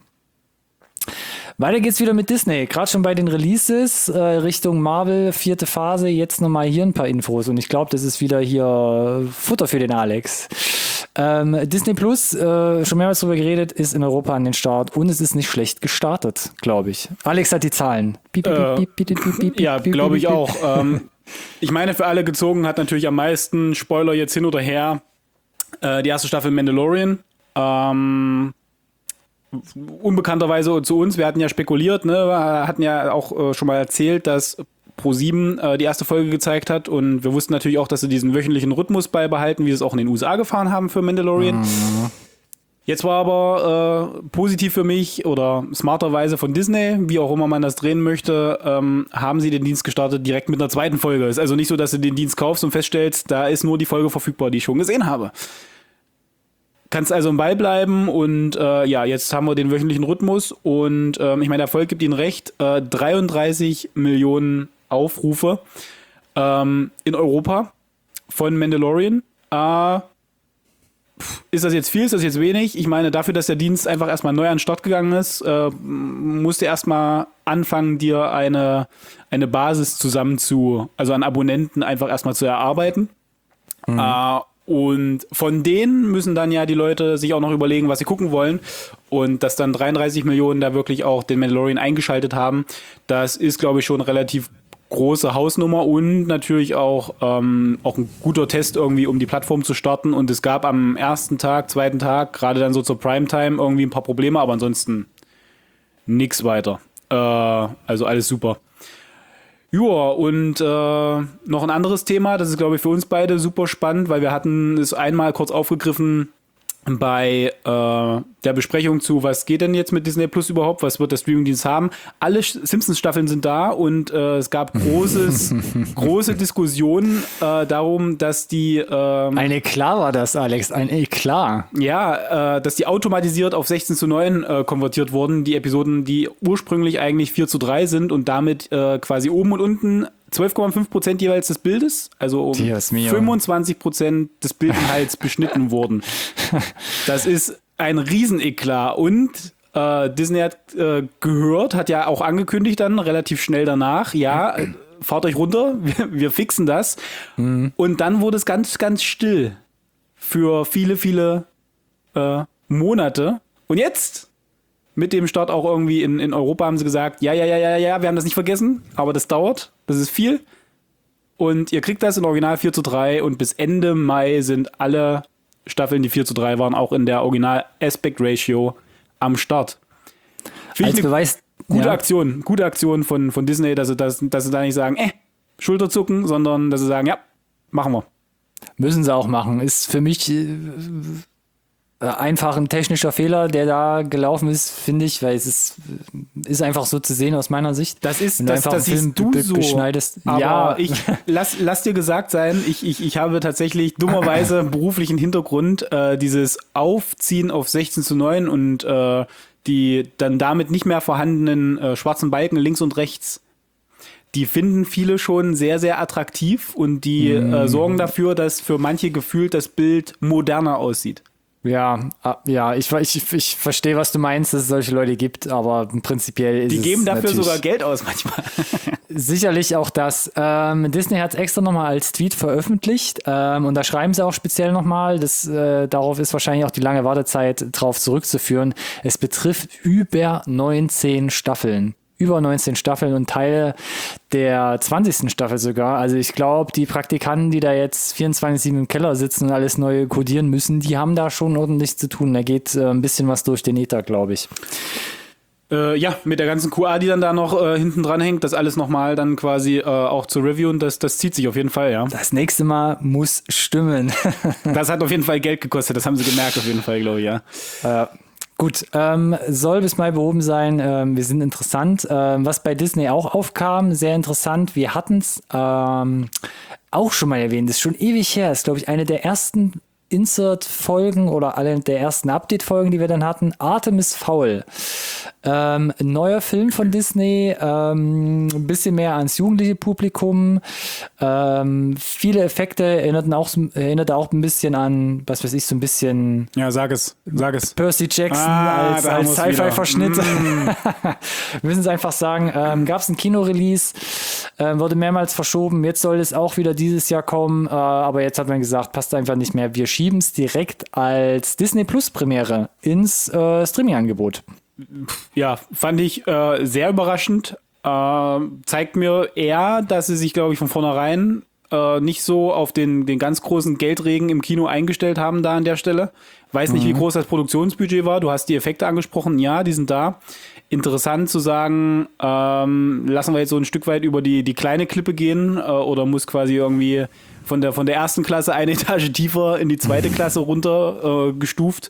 Weiter geht's wieder mit Disney. Gerade schon bei den Releases äh, Richtung Marvel, vierte Phase. Jetzt nochmal hier ein paar Infos. Und ich glaube, das ist wieder hier Futter für den Alex. Ähm, Disney Plus, äh, schon mehrmals drüber geredet, ist in Europa an den Start. Und es ist nicht schlecht gestartet, glaube ich. Alex hat die Zahlen. Piep, piep, Äh, piep, piep, piep, piep, piep, Ja, piep, glaube ich piep, piep. auch. ähm, ich meine, für alle gezogen hat natürlich am meisten, Spoiler jetzt hin oder her, äh, die erste Staffel Mandalorian. Ähm, unbekannterweise zu uns, wir hatten ja spekuliert, ne, wir hatten ja auch äh, schon mal erzählt, dass ProSieben äh, die erste Folge gezeigt hat und wir wussten natürlich auch, dass sie diesen wöchentlichen Rhythmus beibehalten, wie sie es auch in den U S A gefahren haben für Mandalorian. Mhm. Jetzt war aber äh, positiv für mich oder smarterweise von Disney, wie auch immer man das drehen möchte, ähm, haben sie den Dienst gestartet direkt mit einer zweiten Folge. Ist also nicht so, dass du den Dienst kaufst und feststellst, da ist nur die Folge verfügbar, die ich schon gesehen habe. Kannst also im Ball bleiben und äh, ja, jetzt haben wir den wöchentlichen Rhythmus und ähm, ich meine, der Erfolg gibt ihnen recht, äh, dreiunddreißig Millionen Aufrufe ähm, in Europa von Mandalorian. Äh, ist das jetzt viel, ist das jetzt wenig? Ich meine, dafür, dass der Dienst einfach erstmal neu an den Start gegangen ist, äh, musst du erstmal anfangen, dir eine, eine Basis zusammen zu, also an Abonnenten einfach erstmal zu erarbeiten. Mhm. Äh, Und von denen müssen dann ja die Leute sich auch noch überlegen, was sie gucken wollen. Und dass dann dreiunddreißig Millionen da wirklich auch den Mandalorian eingeschaltet haben, das ist, glaube ich, schon eine relativ große Hausnummer und natürlich auch, ähm, auch ein guter Test irgendwie, um die Plattform zu starten. Und es gab am ersten Tag, zweiten Tag, gerade dann so zur Primetime irgendwie ein paar Probleme, aber ansonsten nix weiter. Äh, also alles super. Ja, und äh, noch ein anderes Thema, das ist, glaube ich, für uns beide super spannend, weil wir hatten es einmal kurz aufgegriffen bei äh, der Besprechung zu, was geht denn jetzt mit Disney Plus überhaupt, was wird der Streamingdienst haben. Alle Simpsons-Staffeln sind da und äh, es gab großes, große Diskussionen äh, darum, dass die... Ähm, ein Eklat war das, Alex, ein Eklat. Ja, äh, dass die automatisiert auf sechzehn zu neun äh, konvertiert wurden, die Episoden, die ursprünglich eigentlich vier zu drei sind und damit äh, quasi oben und unten zwölf Komma fünf Prozent jeweils des Bildes, also um fünfundzwanzig Prozent des Bildinhalts beschnitten wurden. Das ist ein Rieseneklat und äh, Disney hat äh, gehört, hat ja auch angekündigt dann relativ schnell danach, ja, äh, fahrt euch runter, wir, wir fixen das. Mhm. Und dann wurde es ganz, ganz still für viele, viele äh, Monate. Und jetzt, mit dem Start auch irgendwie in, in Europa, haben sie gesagt, ja, ja, ja, ja, ja, wir haben das nicht vergessen, aber das dauert, das ist viel. Und ihr kriegt das in Original vier zu drei und bis Ende Mai sind alle Staffeln, die vier zu drei waren, auch in der Original Aspect Ratio am Start. Finde ich eine Beweis, gute ja. Aktion, gute Aktion von, von Disney, dass sie, dass, dass sie da nicht sagen, äh, Schulterzucken, sondern dass sie sagen, ja, machen wir. Müssen sie auch machen. Ist für mich äh, einfach ein technischer Fehler, der da gelaufen ist, finde ich, weil es ist, ist einfach so zu sehen aus meiner Sicht. Das ist, Wenn du das, einfach das einen siehst Film du be- so. beschneidest. Aber ja, ich lass, lass dir gesagt sein, ich, ich, ich habe tatsächlich dummerweise beruflichen Hintergrund, äh, dieses Aufziehen auf sechzehn zu neun und äh, die dann damit nicht mehr vorhandenen äh, schwarzen Balken links und rechts. die finden viele schon sehr, sehr attraktiv und die mm. äh, sorgen dafür, dass für manche gefühlt das Bild moderner aussieht. Ja, ja, ich, ich, ich verstehe, was du meinst, dass es solche Leute gibt, aber prinzipiell ist Die es geben dafür natürlich sogar Geld aus manchmal. Sicherlich auch das. Ähm, Disney hat es extra nochmal als Tweet veröffentlicht ähm, und da schreiben sie auch speziell nochmal, das, äh, darauf ist wahrscheinlich auch die lange Wartezeit drauf zurückzuführen. Es betrifft über neunzehn Staffeln. Über neunzehn Staffeln und Teile der zwanzigsten Staffel sogar. Also ich glaube, die Praktikanten, die da jetzt vierundzwanzig sieben im Keller sitzen und alles neu codieren müssen, die haben da schon ordentlich zu tun. Da geht äh, ein bisschen was durch den Ether, glaube ich. Äh, ja, mit der ganzen Q A, die dann da noch äh, hinten dran hängt, das alles nochmal dann quasi äh, auch zu reviewen, das, das zieht sich auf jeden Fall, ja. Das nächste Mal muss stimmen. Das hat auf jeden Fall Geld gekostet, das haben sie gemerkt auf jeden Fall, glaube ich, ja. Äh, Gut, ähm, soll bis Mai behoben sein. Ähm, wir sind interessant. Ähm, was bei Disney auch aufkam, sehr interessant. Wir hatten es ähm, auch schon mal erwähnt. Das ist schon ewig her. Das ist, glaube ich, eine der ersten Insert-Folgen oder eine der ersten Update-Folgen, die wir dann hatten. Artemis Fowl. Ähm, ein neuer Film von Disney, ähm, ein bisschen mehr ans jugendliche Publikum. Ähm, viele Effekte erinnerten auch, erinnerte auch ein bisschen an, was weiß ich, so ein bisschen. Ja, sag es, sag es. Percy Jackson ah, als, als Sci-Fi-Verschnitt. Mm. Wir müssen es einfach sagen. Ähm, Gab es ein Kino-Release, ähm, wurde mehrmals verschoben. Jetzt soll es auch wieder dieses Jahr kommen, äh, aber jetzt hat man gesagt, passt einfach nicht mehr. Wir schieben es direkt als Disney Plus Premiere ins äh, Streaming-Angebot. Ja, fand ich äh, sehr überraschend. Äh, zeigt mir eher, dass sie sich, glaube ich, von vornherein äh, nicht so auf den, den ganz großen Geldregen im Kino eingestellt haben da an der Stelle. Weiß nicht, mhm. wie groß das Produktionsbudget war. Du hast die Effekte angesprochen. Ja, die sind da. Interessant zu sagen, ähm, lassen wir jetzt so ein Stück weit über die, die kleine Klippe gehen äh, oder muss quasi irgendwie von der, von der ersten Klasse eine Etage tiefer in die zweite Klasse runter äh, gestuft.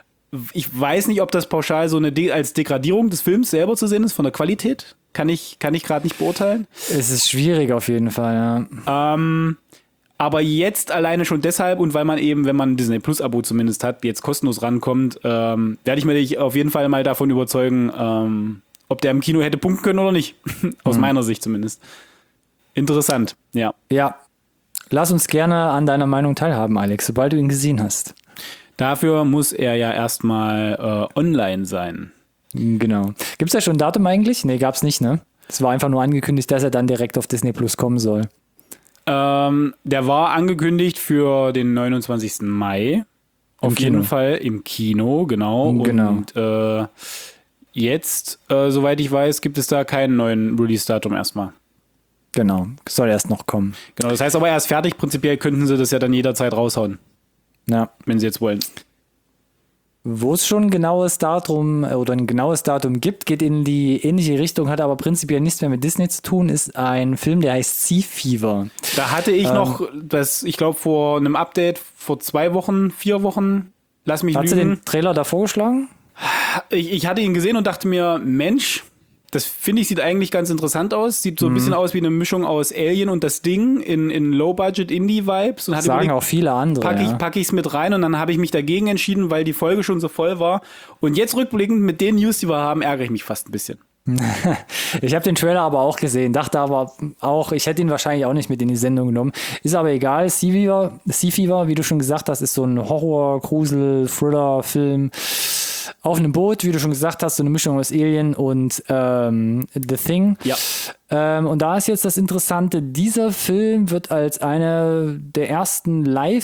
Ich weiß nicht, ob das pauschal so eine De- als Degradierung des Films selber zu sehen ist, von der Qualität. Kann ich, kann ich gerade nicht beurteilen. Es ist schwierig auf jeden Fall, ja. Ähm, aber jetzt alleine schon deshalb und weil man eben, wenn man ein Disney Plus Abo zumindest hat, jetzt kostenlos rankommt, ähm, werde ich mir dich auf jeden Fall mal davon überzeugen, ähm, ob der im Kino hätte punkten können oder nicht. Aus mhm. meiner Sicht zumindest. Interessant, ja. Ja. Lass uns gerne an deiner Meinung teilhaben, Alex, sobald du ihn gesehen hast. Dafür muss er ja erstmal äh, online sein. Genau. Gibt es da schon ein Datum eigentlich? Nee, gab es nicht, ne? Es war einfach nur angekündigt, dass er dann direkt auf Disney Plus kommen soll. Ähm, der war angekündigt für den neunundzwanzigsten Mai. Auf Im jeden Kino. Fall im Kino, genau. Genau. Und äh, jetzt, äh, soweit ich weiß, gibt es da keinen neuen Release-Datum erstmal. Genau, soll erst noch kommen. Genau, das heißt aber erst fertig. Prinzipiell könnten sie das ja dann jederzeit raushauen. Ja. Wenn sie jetzt wollen. Wo es schon ein genaues Datum oder ein genaues Datum gibt, geht in die ähnliche Richtung, hat aber prinzipiell nichts mehr mit Disney zu tun, ist ein Film, der heißt Sea Fever. Da hatte ich ähm, noch, das, ich glaube, vor einem Update, vor zwei Wochen, vier Wochen, lass mich Hast lügen. du den Trailer da vorgeschlagen? Ich, ich hatte ihn gesehen und dachte mir, Mensch, das finde ich, sieht eigentlich ganz interessant aus. Sieht so ein mhm. bisschen aus wie eine Mischung aus Alien und das Ding in, in Low-Budget-Indie-Vibes. Und hatte Sagen überlegt, auch viele andere. Packe ich ja. pack ich's mit rein und dann habe ich mich dagegen entschieden, weil die Folge schon so voll war. Und jetzt rückblickend mit den News, die wir haben, ärgere ich mich fast ein bisschen. Ich habe den Trailer aber auch gesehen, dachte aber auch, ich hätte ihn wahrscheinlich auch nicht mit in die Sendung genommen. Ist aber egal. Sea Fever, Sea Fever, wie du schon gesagt hast, ist so ein Horror-, Grusel-, Thriller-Film. Auf einem Boot, wie du schon gesagt hast, so eine Mischung aus Alien und ähm, The Thing. Ja. Ähm, und da ist jetzt das Interessante, dieser Film wird als eine der ersten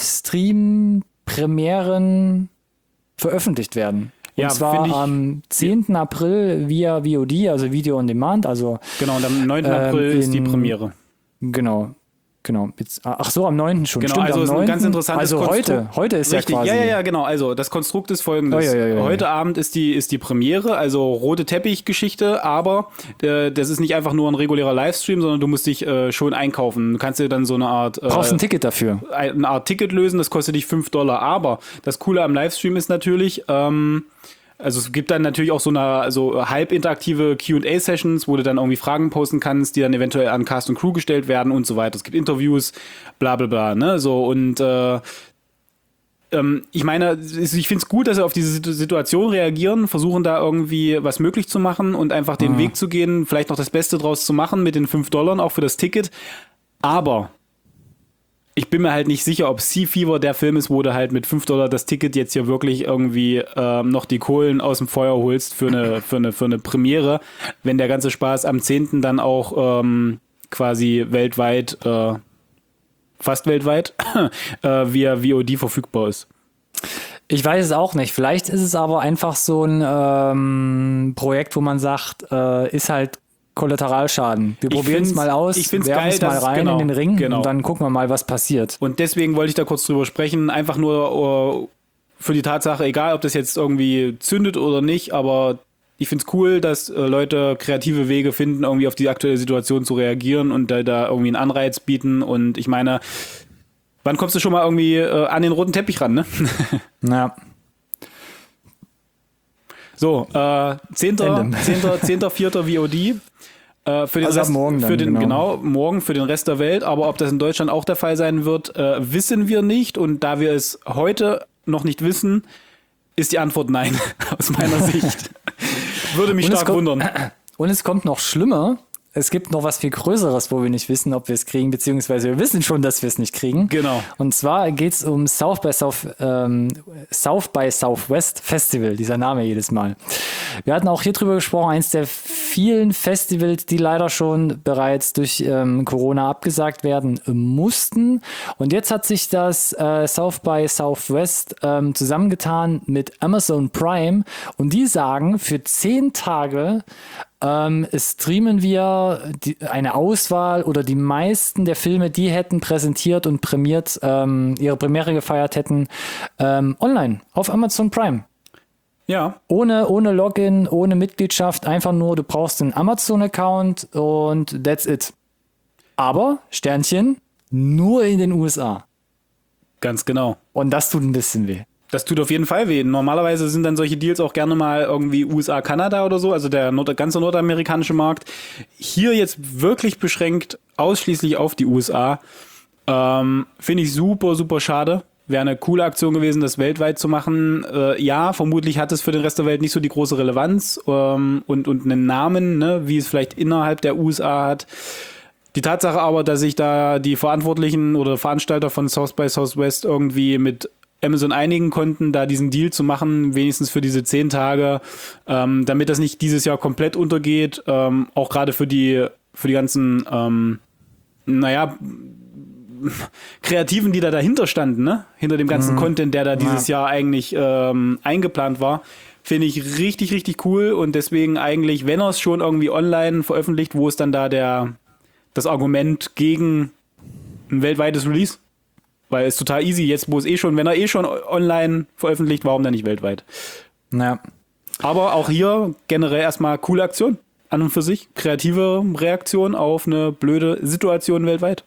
Livestream-Premieren veröffentlicht werden. Und Ja, zwar ich, am zehnten April via V O D, also Video on Demand. Also, genau, und am neunten April ähm, ist die in- Premiere. Genau. Genau. Jetzt, ach so, am neunten schon. Genau, Stimmt, also am ist ein neunten ganz interessantes Also heute. Konstrukt. Heute ist Richtig, ja quasi. ja, ja, ja, genau. Also das Konstrukt ist folgendes. Oh, ja, ja, ja, ja. Heute Abend ist die, ist die Premiere, also rote Teppich-Geschichte, aber äh, das ist nicht einfach nur ein regulärer Livestream, sondern du musst dich äh, schon einkaufen. Du kannst dir dann so eine Art äh, Brauchst ein Ticket dafür. eine Art Ticket lösen, das kostet dich fünf Dollar. Aber das Coole am Livestream ist natürlich, ähm, also es gibt dann natürlich auch so eine so halb interaktive Q und A-Sessions, wo du dann irgendwie Fragen posten kannst, die dann eventuell an Cast und Crew gestellt werden und so weiter. Es gibt Interviews, bla bla bla, ne? So und äh, ähm, ich meine, ich finde es gut, dass sie auf diese Situation reagieren, versuchen da irgendwie was möglich zu machen und einfach den mhm. Weg zu gehen, vielleicht noch das Beste draus zu machen mit den fünf Dollar auch für das Ticket. Aber ich bin mir halt nicht sicher, ob Sea Fever der Film ist, wo du halt mit fünf Dollar das Ticket jetzt hier wirklich irgendwie ähm, noch die Kohlen aus dem Feuer holst für eine, für eine, für eine Premiere, wenn der ganze Spaß am zehnten dann auch ähm, quasi weltweit, äh, fast weltweit, äh, via V O D verfügbar ist. Ich weiß es auch nicht. Vielleicht ist es aber einfach so ein ähm, Projekt, wo man sagt, äh, ist halt Kollateralschaden. Wir probieren es mal aus, ich find's werfen geil, es mal rein genau, in den Ring genau. und dann gucken wir mal, was passiert. Und deswegen wollte ich da kurz drüber sprechen, einfach nur uh, für die Tatsache, egal ob das jetzt irgendwie zündet oder nicht, aber ich finde es cool, dass äh, Leute kreative Wege finden, irgendwie auf die aktuelle Situation zu reagieren und da, da irgendwie einen Anreiz bieten. Und ich meine, wann kommst du schon mal irgendwie äh, an den roten Teppich ran, ne? Ja. So, äh, zehnter vierter V O D. Äh, für den also Rest, morgen dann, für den, genau. genau, morgen für den Rest der Welt. Aber ob das in Deutschland auch der Fall sein wird, äh, wissen wir nicht. Und da wir es heute noch nicht wissen, ist die Antwort nein, aus meiner Sicht. Würde mich stark kommt, wundern. Und es kommt noch schlimmer. Es gibt noch was viel Größeres, wo wir nicht wissen, ob wir es kriegen, beziehungsweise wir wissen schon, dass wir es nicht kriegen. Genau. Und zwar geht es um South by South, ähm, South by Southwest Festival, dieser Name jedes Mal. Wir hatten auch hier drüber gesprochen, eins der vielen Festivals, die leider schon bereits durch ähm, Corona abgesagt werden äh, mussten. Und jetzt hat sich das äh, South by Southwest ähm, zusammengetan mit Amazon Prime und die sagen, für zehn Tage Ähm, streamen wir die, eine Auswahl oder die meisten der Filme, die hätten präsentiert und prämiert, ähm, ihre Premiere gefeiert hätten, ähm, online auf Amazon Prime. Ja. Ohne, ohne Login, ohne Mitgliedschaft, einfach nur, du brauchst einen Amazon-Account und that's it. Aber, Sternchen, nur in den U S A. Ganz genau. Und das tut ein bisschen weh. Das tut auf jeden Fall weh. Normalerweise sind dann solche Deals auch gerne mal irgendwie U S A, Kanada oder so, also der Nord- ganze nordamerikanische Markt. Hier jetzt wirklich beschränkt ausschließlich auf die U S A. Ähm, finde ich super, super schade. Wäre eine coole Aktion gewesen, das weltweit zu machen. Äh, ja, vermutlich hat es für den Rest der Welt nicht so die große Relevanz ähm, und, und einen Namen, ne, wie es vielleicht innerhalb der U S A hat. Die Tatsache aber, dass sich da die Verantwortlichen oder Veranstalter von South by Southwest irgendwie mit Amazon einigen konnten, da diesen Deal zu machen, wenigstens für diese zehn Tage, ähm, damit das nicht dieses Jahr komplett untergeht, ähm, auch gerade für die für die ganzen, ähm, naja, Kreativen, die da dahinter standen, ne? Hinter dem ganzen mhm. Content, der da dieses ja. Jahr eigentlich ähm, eingeplant war, finde ich richtig, richtig cool und deswegen eigentlich, wenn er es schon irgendwie online veröffentlicht, wo ist dann da der das Argument gegen ein weltweites Release? Weil es total easy, jetzt wo es eh schon, wenn er eh schon online veröffentlicht, warum dann nicht weltweit? Naja. Aber auch hier generell erstmal coole Aktion an und für sich. Kreative Reaktion auf eine blöde Situation weltweit.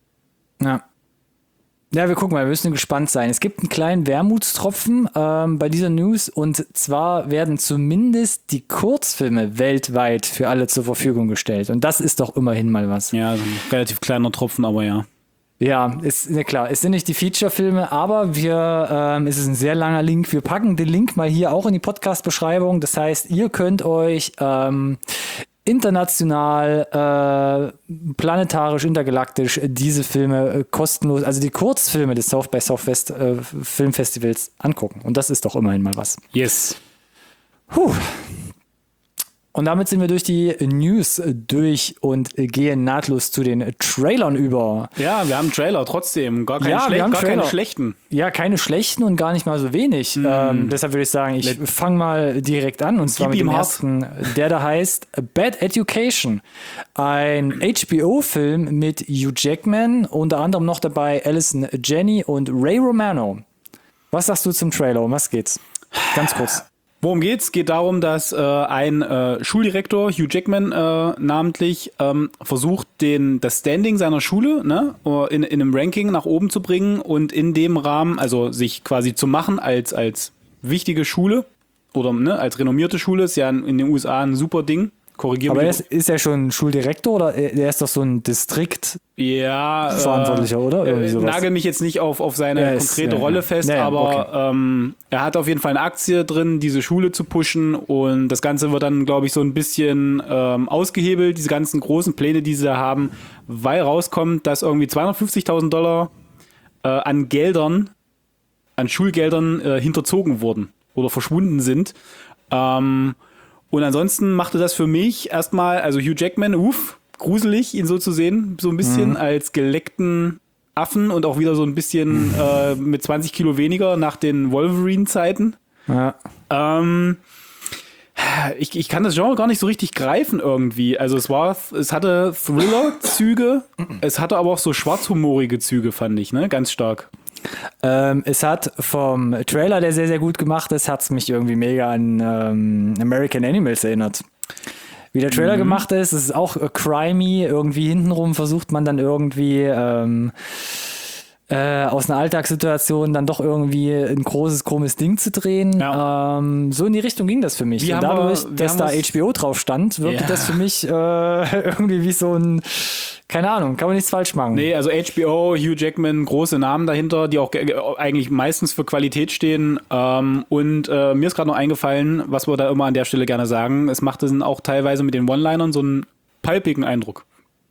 Ja. Ja, wir gucken mal, wir müssen gespannt sein. Es gibt einen kleinen Wermutstropfen ähm, bei dieser News und zwar werden zumindest die Kurzfilme weltweit für alle zur Verfügung gestellt. Und das ist doch immerhin mal was. Ja, also ein relativ kleiner Tropfen, aber ja. Ja, ist ne, klar, es sind nicht die Feature-Filme, aber wir, ähm, es ist ein sehr langer Link. Wir packen den Link mal hier auch in die Podcast-Beschreibung. Das heißt, ihr könnt euch ähm, international, äh, planetarisch, intergalaktisch diese Filme äh, kostenlos, also die Kurzfilme des South by Southwest äh, Filmfestivals angucken. Und das ist doch immerhin mal was. Yes. Puh. Und damit sind wir durch die News durch und gehen nahtlos zu den Trailern über. Ja, wir haben einen Trailer trotzdem. Gar, keine, ja, Schle- wir haben gar Trailer. keine schlechten. Ja, keine schlechten und gar nicht mal so wenig. Mm. Ähm, deshalb würde ich sagen, ich fange mal direkt an. Und zwar mit dem ersten, der da heißt Bad Education. Ein H B O-Film mit Hugh Jackman, unter anderem noch dabei Allison Janney und Ray Romano. Was sagst du zum Trailer? Um was geht's? Ganz kurz. Worum geht's? Geht darum, dass äh, ein äh, Schuldirektor, Hugh Jackman äh, namentlich, ähm, versucht, den, das Standing seiner Schule ne, in, in einem Ranking nach oben zu bringen und in dem Rahmen, also sich quasi zu machen als, als wichtige Schule oder ne, als renommierte Schule, ist ja in den U S A ein super Ding, korrigiere Aber mich. er ist, ist er schon Schuldirektor oder er er ist doch so ein Distriktverantwortlicher, ja, oder? Äh, Irgendwie sowas. nagel mich jetzt nicht auf, auf seine Er ist- konkrete ja, Rolle ja. fest, Ja, ja, aber okay. ähm, er hat auf jeden Fall eine Aktie drin, diese Schule zu pushen und das Ganze wird dann, glaube ich, so ein bisschen ähm, ausgehebelt, diese ganzen großen Pläne, die sie da haben, weil rauskommt, dass irgendwie zweihundertfünfzigtausend Dollar äh, an Geldern, an Schulgeldern äh, hinterzogen wurden oder verschwunden sind. Ähm, und ansonsten machte das für mich erstmal, also Hugh Jackman, uff, gruselig, ihn so zu sehen, so ein bisschen Mhm. als geleckten Affen und auch wieder so ein bisschen äh, mit zwanzig Kilo weniger nach den Wolverine-Zeiten. Ja. Ähm, ich, ich kann das Genre gar nicht so richtig greifen irgendwie. Also es war, es hatte Thriller-Züge, es hatte aber auch so schwarzhumorige Züge, fand ich, ne? Ganz stark. Ähm, es hat vom Trailer, der sehr, sehr gut gemacht ist, hat es mich irgendwie mega an ähm, American Animals erinnert. Wie der Trailer gemacht ist, es ist auch äh, crimey, irgendwie hintenrum versucht man dann irgendwie ähm, äh, aus einer Alltagssituation dann doch irgendwie ein großes, krummes Ding zu drehen. Ja. Ähm, so in die Richtung ging das für mich. Wie Und haben wir- dadurch, wie dass haben da wir's- H B O drauf stand, wirkte Ja. das für mich äh, irgendwie wie so ein, keine Ahnung, kann man nichts falsch machen. Nee, also H B O, Hugh Jackman, große Namen dahinter, die auch ge- ge- eigentlich meistens für Qualität stehen. Ähm, und äh, mir ist gerade noch eingefallen, was wir da immer an der Stelle gerne sagen, es macht es auch teilweise mit den One-Linern so einen palpigen Eindruck.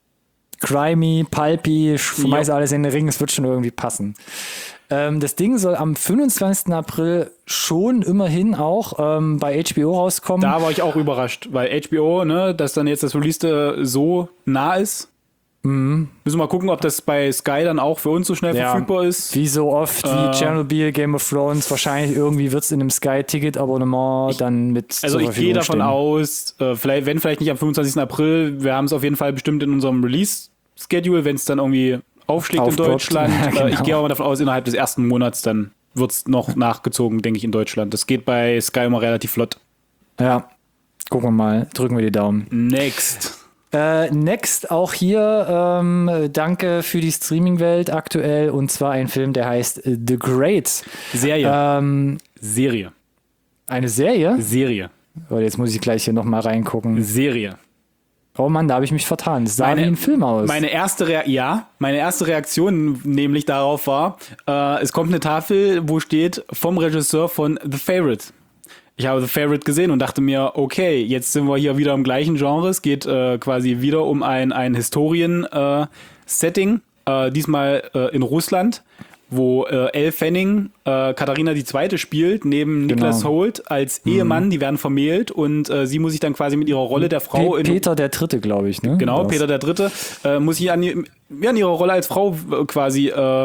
Crimey, pulpy, schmeiß Ja. alles in den Ring, es wird schon irgendwie passen. Ähm, das Ding soll am fünfundzwanzigsten April schon immerhin auch ähm, bei H B O rauskommen. Da war ich auch überrascht, weil H B O, ne, dass dann jetzt das Release so nah ist. Müssen wir mal gucken, ob das bei Sky dann auch für uns so schnell Ja. verfügbar ist. Wie so oft, wie Äh, Chernobyl, Game of Thrones, wahrscheinlich irgendwie wird es in einem Sky-Ticket-Abonnement dann mit Also zur ich gehe Verfügung davon stehen. aus, äh, vielleicht, wenn vielleicht nicht am fünfundzwanzigsten April, wir haben es auf jeden Fall bestimmt in unserem Release-Schedule, wenn es dann irgendwie aufschlägt in Aufploppt. Deutschland. Ja, äh, genau. Ich gehe aber davon aus, innerhalb des ersten Monats dann wird es noch nachgezogen, denke ich, in Deutschland. Das geht bei Sky immer relativ flott. Ja, gucken wir mal, drücken wir die Daumen. Next. Äh, next, auch hier, ähm, danke für die Streaming-Welt aktuell, und zwar ein Film, der heißt äh, The Great. Serie. Ähm, Serie. eine Serie? Serie. Oh, jetzt muss ich gleich hier nochmal reingucken. Serie. Oh Mann, da habe ich mich vertan. Das sah wie ein Film aus. Meine erste, Rea ja, meine erste Reaktion nämlich darauf war, äh, es kommt eine Tafel, wo steht vom Regisseur von The Favourite. Ich habe The Favourite gesehen und dachte mir, okay, jetzt sind wir hier wieder im gleichen Genre. Es geht äh, quasi wieder um ein, ein Historien-Setting, äh, diesmal äh, in Russland, wo äh, Elle Fanning äh, Katharina die Zweite spielt, neben Genau. Nicholas Hoult als Ehemann. Die werden vermählt und äh, sie muss sich dann quasi mit ihrer Rolle der Frau Pe in Peter der Dritte, glaube ich, ne? Genau, War's. Peter der Dritte, äh, muss sich an, die- ja, an ihrer Rolle als Frau äh, quasi, äh,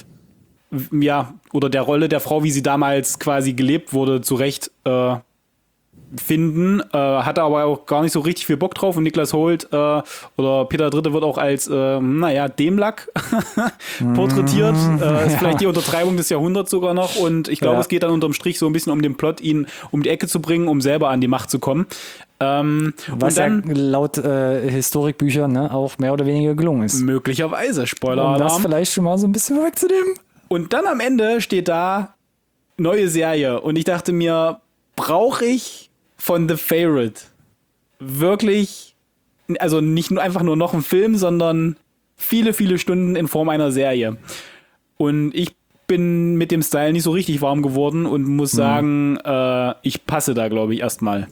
ja, oder der Rolle der Frau, wie sie damals quasi gelebt wurde, zurecht äh, finden. Äh, hatte aber auch gar nicht so richtig viel Bock drauf und Niklas Hoult äh, oder Peter der Dritte wird auch als, äh, naja, Dämlack porträtiert. Äh, ist vielleicht die Untertreibung des Jahrhunderts sogar noch und ich glaube, Ja. es geht dann unterm Strich so ein bisschen um den Plot, ihn um die Ecke zu bringen, um selber an die Macht zu kommen. Ähm, Was und dann ja laut äh, Historikbüchern ne, auch mehr oder weniger gelungen ist. möglicherweise, Um das Spoiler-Alarm. vielleicht schon mal so ein bisschen vorwegzunehmen. Und dann am Ende steht da neue Serie. Und ich dachte mir, brauche ich von The Favourite wirklich, also nicht nur einfach nur noch einen Film, sondern viele, viele Stunden in Form einer Serie. Und ich bin mit dem Style nicht so richtig warm geworden und muss sagen, äh, ich passe da, glaube ich, erstmal.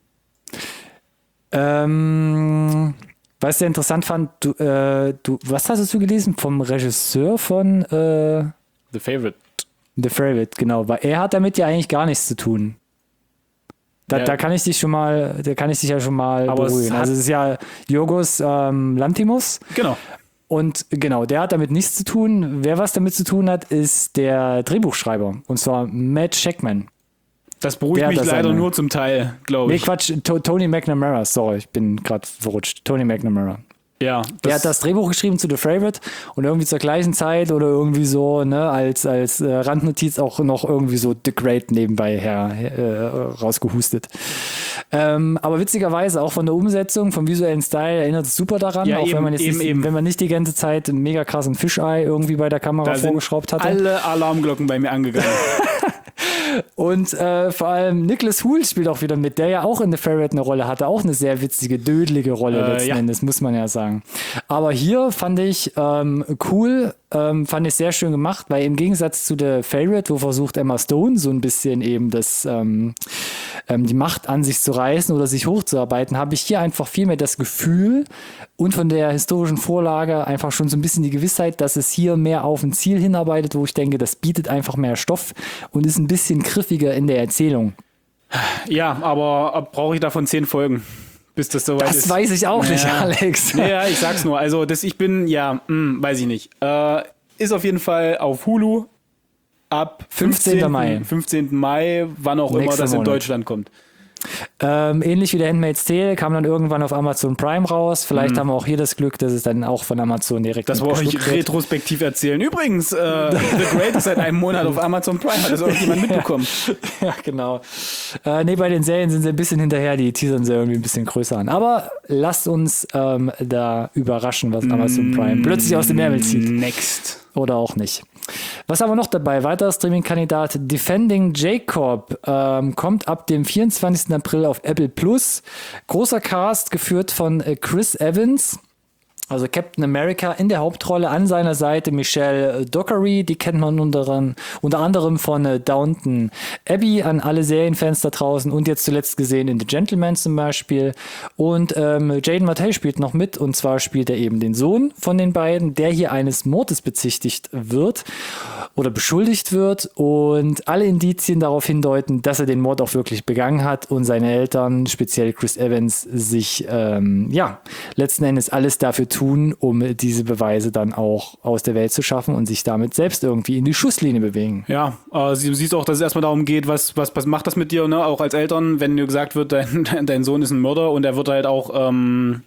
Ähm, was ich sehr interessant fand, du, äh, du, was hast du gelesen? Vom Regisseur von äh, The Favourite. The Favourite, genau. Weil er hat damit ja eigentlich gar nichts zu tun. Da, Ja. da kann ich dich schon mal, da kann ich dich ja schon mal Aber es beruhigen. hat- Also es ist ja Yorgos ähm, Lanthimos. Genau. Und genau, der hat damit nichts zu tun. Wer was damit zu tun hat, ist der Drehbuchschreiber. Und zwar Matt Shackman. Das beruhigt Der hat mich das leider eine- nur zum Teil, glaube Nee, ich. Quatsch, to Tony McNamara. Sorry, ich bin gerade verrutscht. Tony McNamara. Ja, Der hat das Drehbuch geschrieben zu The Favourite und irgendwie zur gleichen Zeit oder irgendwie so, ne, als, als äh, Randnotiz auch noch irgendwie so The Great nebenbei her, äh, rausgehustet. Ähm, aber witzigerweise auch von der Umsetzung, vom visuellen Style erinnert es super daran, Ja, auch eben, wenn man jetzt eben, nicht, eben. wenn man nicht die ganze Zeit einen mega krassen Fischei irgendwie bei der Kamera da sind vorgeschraubt hatte. alle Alarmglocken bei mir angegangen. Und äh, vor allem Nicholas Hoult spielt auch wieder mit, der ja auch in The Ferret eine Rolle hatte, auch eine sehr witzige, dödelige Rolle Äh, letzten ja. Endes, muss man ja sagen. Aber hier fand ich ähm, cool, ähm, fand ich sehr schön gemacht, weil im Gegensatz zu The Favorite, wo versucht Emma Stone so ein bisschen eben das, ähm, ähm, die Macht an sich zu reißen oder sich hochzuarbeiten, habe ich hier einfach viel mehr das Gefühl und von der historischen Vorlage einfach schon so ein bisschen die Gewissheit, dass es hier mehr auf ein Ziel hinarbeitet, wo ich denke, das bietet einfach mehr Stoff und ist ein bisschen griffiger in der Erzählung. Ja, aber brauche ich davon zehn Folgen, bis das soweit Das ist? weiß ich auch nicht, Ja. Alex. Ja, ich sag's nur. Also, das, ich bin, ja, mh, weiß ich nicht. Äh, ist auf jeden Fall auf Hulu ab fünfzehnten Mai. fünfzehnten Mai, wann auch immer Nächsten das in Monat. Deutschland kommt. Ähm, ähnlich wie der Handmaid's Tale kam dann irgendwann auf Amazon Prime raus. Vielleicht Mhm. haben wir auch hier das Glück, dass es dann auch von Amazon direkt Das wollte ich mitgeschluckt wird. retrospektiv erzählen. Übrigens, äh, The Great ist seit einem Monat auf Amazon Prime. Hat das irgendjemand mitbekommen? Ja, genau. Äh, nee, bei den Serien sind sie ein bisschen hinterher, die teasern sie irgendwie ein bisschen größer an. Aber lasst uns ähm, da überraschen, was Amazon Prime plötzlich aus dem Ärmel zieht. Next. Oder auch nicht. Was haben wir noch dabei? Weiterer Streaming-Kandidat Defending Jacob ähm, kommt ab dem vierundzwanzigsten April auf Apple Plus. Großer Cast, geführt von äh, Chris Evans, also Captain America, in der Hauptrolle. An seiner Seite Michelle Dockery, die kennt man unter, unter anderem von äh, Downton Abbey, an alle Serienfans da draußen und jetzt zuletzt gesehen in The Gentleman zum Beispiel. Und ähm, Jaden Martell spielt noch mit, und zwar spielt er eben den Sohn von den beiden, der hier eines Mordes bezichtigt wird oder beschuldigt wird, und alle Indizien darauf hindeuten, dass er den Mord auch wirklich begangen hat und seine Eltern, speziell Chris Evans, sich ähm, ja letzten Endes alles dafür tun, um diese Beweise dann auch aus der Welt zu schaffen und sich damit selbst irgendwie in die Schusslinie bewegen. Ja, äh, du siehst auch, dass es erstmal darum geht, was, was, was macht das mit dir, ne? Auch als Eltern, wenn dir gesagt wird, dein, dein Sohn ist ein Mörder, und er wird halt auch ähm,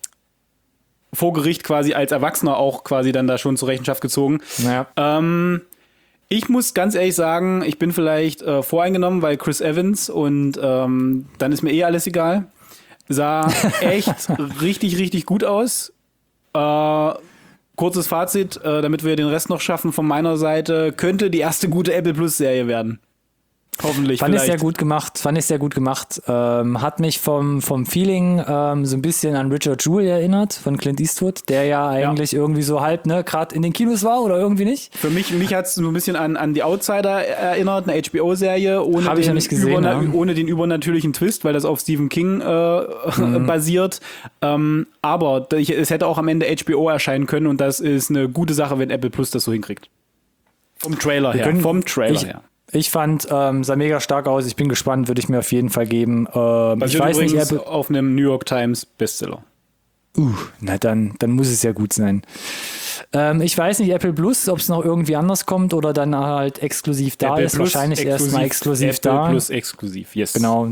vor Gericht quasi als Erwachsener auch quasi dann da schon zur Rechenschaft gezogen. Naja. Ähm, ich muss ganz ehrlich sagen, ich bin vielleicht äh, voreingenommen, weil Chris Evans, und ähm, dann ist mir eh alles egal. Sah echt richtig, richtig gut aus. Äh, kurzes Fazit, äh, damit wir den Rest noch schaffen von meiner Seite, könnte die erste gute Apple Plus Serie werden. Hoffentlich. Fand ich vielleicht. sehr gut gemacht, fand ich sehr gut gemacht. Ähm, hat mich vom, vom Feeling ähm, so ein bisschen an Richard Jewell erinnert, von Clint Eastwood, der ja eigentlich ja. irgendwie so halb, ne, gerade in den Kinos war oder irgendwie nicht. Für mich, mich hat es so ein bisschen an, an die Outsider erinnert, eine H B O-Serie, ohne, Hab ich ja nicht gesehen, überna- ja. ohne den übernatürlichen Twist, weil das auf Stephen King äh, mhm. basiert. Ähm, aber es hätte auch am Ende H B O erscheinen können, und das ist eine gute Sache, wenn Apple Plus das so hinkriegt. Vom Trailer Wir her. können- Vom Trailer ich, her. Ich fand, ähm, sah mega stark aus. Ich bin gespannt, würde ich mir auf jeden Fall geben. Ähm, ich Basiert weiß nicht, übrigens Apple. auf einem New York Times Bestseller. Uh, na dann, dann muss es ja gut sein. Ähm, ich weiß nicht, Apple Plus, ob es noch irgendwie anders kommt oder dann halt exklusiv da Apple ist. Plus Wahrscheinlich erstmal exklusiv Apple da. Plus exklusiv, yes. Genau.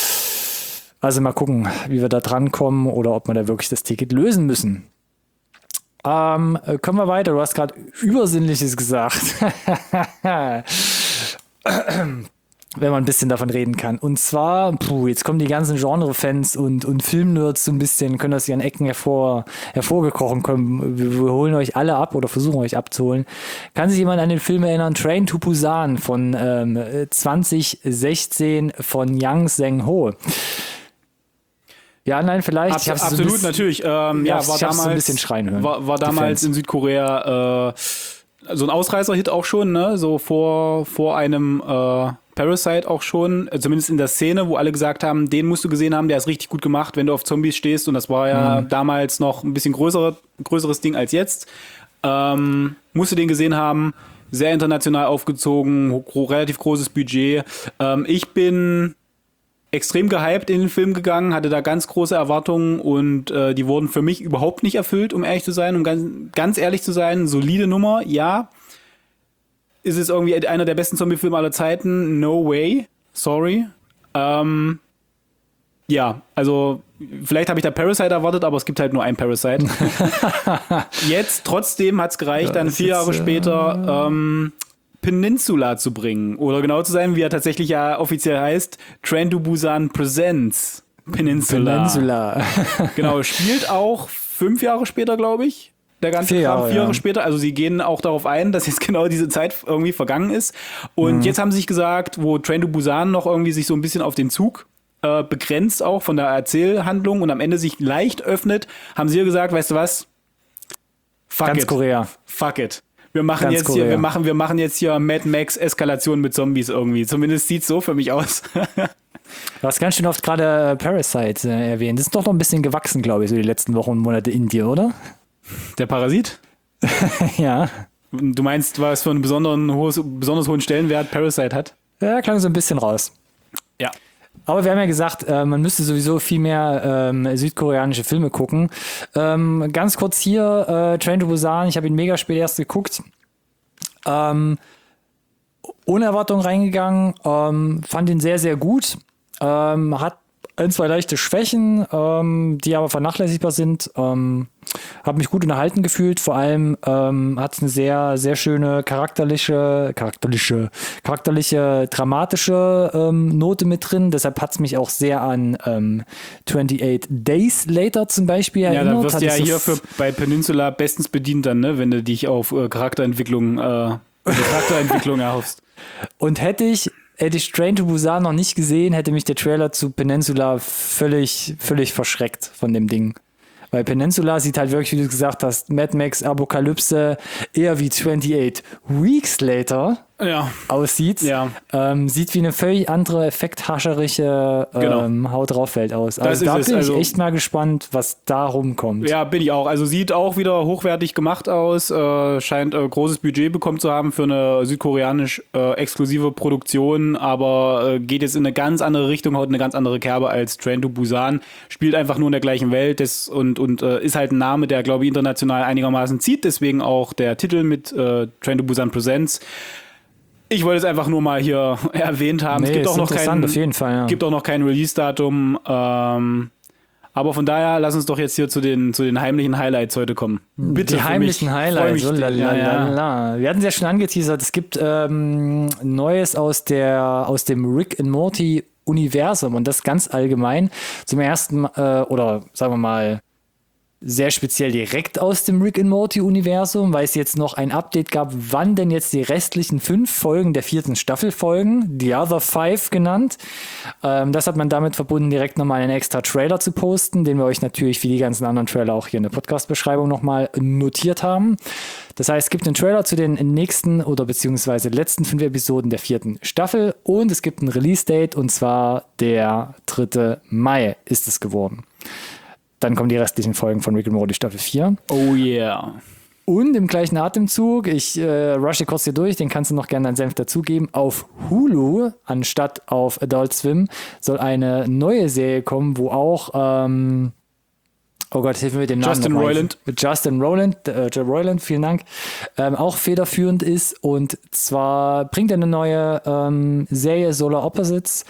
Also mal gucken, wie wir da drankommen oder ob wir da wirklich das Ticket lösen müssen. Ähm, äh, kommen wir weiter. Du hast gerade Übersinnliches gesagt. Wenn man ein bisschen davon reden kann. Und zwar, puh, jetzt kommen die ganzen Genre-Fans und, und Filmnerds so ein bisschen, können aus ihren Ecken hervor, hervorgekrochen kommen. Wir, wir holen euch alle ab oder versuchen euch abzuholen. Kann sich jemand an den Film erinnern? Train to Busan von ähm, zwanzig sechzehn von Yang Sang-ho. Ja, nein, vielleicht. Abs- Ich hab's absolut, so ein bisschen, natürlich. Ähm, ja, ja, war ich hab's damals, so ein bisschen schreien hören. War, war Die damals Fans. in Südkorea äh, so ein Ausreißer-Hit auch schon, ne? So vor, vor einem äh, Parasite auch schon, äh, zumindest in der Szene, wo alle gesagt haben, den musst du gesehen haben, der ist richtig gut gemacht, wenn du auf Zombies stehst. Und das war ja Mhm. damals noch ein bisschen größere, größeres Ding als jetzt. Ähm, musst du den gesehen haben. Sehr international aufgezogen, ho- relativ großes Budget. Ähm, ich bin extrem gehypt in den Film gegangen, hatte da ganz große Erwartungen, und äh, die wurden für mich überhaupt nicht erfüllt, um ehrlich zu sein, um ganz, ganz ehrlich zu sein. Solide Nummer, ja. Ist es irgendwie einer der besten Zombie-Filme aller Zeiten? No way. Sorry. Ähm, ja, also vielleicht habe ich da Parasite erwartet, aber es gibt halt nur ein Parasite. Jetzt, trotzdem hat es gereicht, Ja, dann ist vier Jahre jetzt, äh, später ähm, Peninsula zu bringen. Oder genau zu sein, wie er tatsächlich ja offiziell heißt, Train to Busan Presents Peninsula. Peninsula. Genau, spielt auch fünf Jahre später, glaube ich. der ganze vier Kram, Jahre, vier Jahre ja. später. Also sie gehen auch darauf ein, dass jetzt genau diese Zeit irgendwie vergangen ist. Und mhm. jetzt haben sie sich gesagt, wo Train to Busan noch irgendwie sich so ein bisschen auf den Zug äh, begrenzt, auch von der Erzählhandlung und am Ende sich leicht öffnet, haben sie gesagt, weißt du was? Fuck Ganz it. Korea. Fuck it. Wir machen Ganz jetzt Korea. hier, wir machen, wir machen jetzt hier Mad Max Eskalation mit Zombies irgendwie. Zumindest sieht's so für mich aus. Du hast ganz schön oft gerade Parasite äh, erwähnt. Das ist doch noch ein bisschen gewachsen, glaube ich, so die letzten Wochen und Monate in dir, oder? Der Parasit? Ja. Du meinst, was für einen besonderen, hohes, besonders hohen Stellenwert Parasite hat? Ja, klang so ein bisschen raus. Ja. Aber wir haben ja gesagt, äh, man müsste sowieso viel mehr ähm, südkoreanische Filme gucken. Ähm, ganz kurz hier, äh, Train to Busan, ich habe ihn mega spät erst geguckt. Ähm, ohne Erwartung reingegangen, ähm, fand ihn sehr, sehr gut. Ähm, hat ein, zwei leichte Schwächen, ähm, die aber vernachlässigbar sind. Ähm, habe mich gut unterhalten gefühlt. Vor allem ähm, hat es eine sehr, sehr schöne charakterliche, charakterliche, charakterliche, dramatische ähm, Note mit drin. Deshalb hat es mich auch sehr an ähm, twenty-eight Days Later zum Beispiel Ja, erinnert. da wirst Hat du ja so hier für, bei Peninsula bestens bedient dann, ne? Wenn du dich auf äh, Charakterentwicklung, äh, Charakterentwicklung erhoffst. Und hätte ich Hätte ich Train to Busan noch nicht gesehen, hätte mich der Trailer zu Peninsula völlig, völlig verschreckt von dem Ding. Weil Peninsula sieht halt wirklich, wie du gesagt hast, Mad Max Apokalypse eher wie twenty-eight Weeks Later ja. aussieht. Ja. Ähm, sieht wie eine völlig andere, effekthascherische ähm, genau. Haut drauf Welt aus. Also da bin ich also echt mal gespannt, was da rumkommt. Ja, bin ich auch. Also sieht auch wieder hochwertig gemacht aus. Äh, scheint äh, großes Budget bekommen zu haben für eine südkoreanisch äh, exklusive Produktion, aber äh, geht jetzt in eine ganz andere Richtung, haut eine ganz andere Kerbe als Train to Busan. Spielt einfach nur in der gleichen Welt des, und, und äh, ist halt ein Name, der, glaube ich, international einigermaßen zieht. Deswegen auch der Titel mit äh, Train to Busan Presents. Ich wollte es einfach nur mal hier erwähnt haben. Nee, es gibt auch noch kein, auf jeden Fall, ja. gibt auch noch kein Release-Datum. Ähm, aber von daher, lass uns doch jetzt hier zu den, zu den heimlichen Highlights heute kommen. Bitte. Die heimlichen Highlights. So, la, la, ja, la, la. Wir hatten es ja schon angeteasert. Es gibt ähm, Neues aus, der, aus dem Rick and Morty Universum und das ganz allgemein. Zum ersten, äh, oder sagen wir mal, sehr speziell direkt aus dem Rick and Morty Universum, weil es jetzt noch ein Update gab, wann denn jetzt die restlichen fünf Folgen der vierten Staffel folgen, The Other Five genannt. Ähm, das hat man damit verbunden, direkt nochmal einen extra Trailer zu posten, den wir euch natürlich wie die ganzen anderen Trailer auch hier in der Podcast-Beschreibung nochmal notiert haben. Das heißt, es gibt einen Trailer zu den nächsten oder beziehungsweise letzten fünf Episoden der vierten Staffel und es gibt ein Release-Date und zwar der dritte Mai ist es geworden. Dann kommen die restlichen Folgen von Rick and Morty Staffel vier. Oh yeah. Und im gleichen Atemzug, ich äh, rushe kurz hier durch, den kannst du noch gerne deinen Senf dazugeben, auf Hulu anstatt auf Adult Swim soll eine neue Serie kommen, wo auch, ähm, oh Gott, hilf mir mit dem Namen. Justin Roiland. Justin Roiland, äh, Roiland, vielen Dank, ähm, auch federführend ist und zwar bringt er eine neue ähm, Serie Solar Opposites,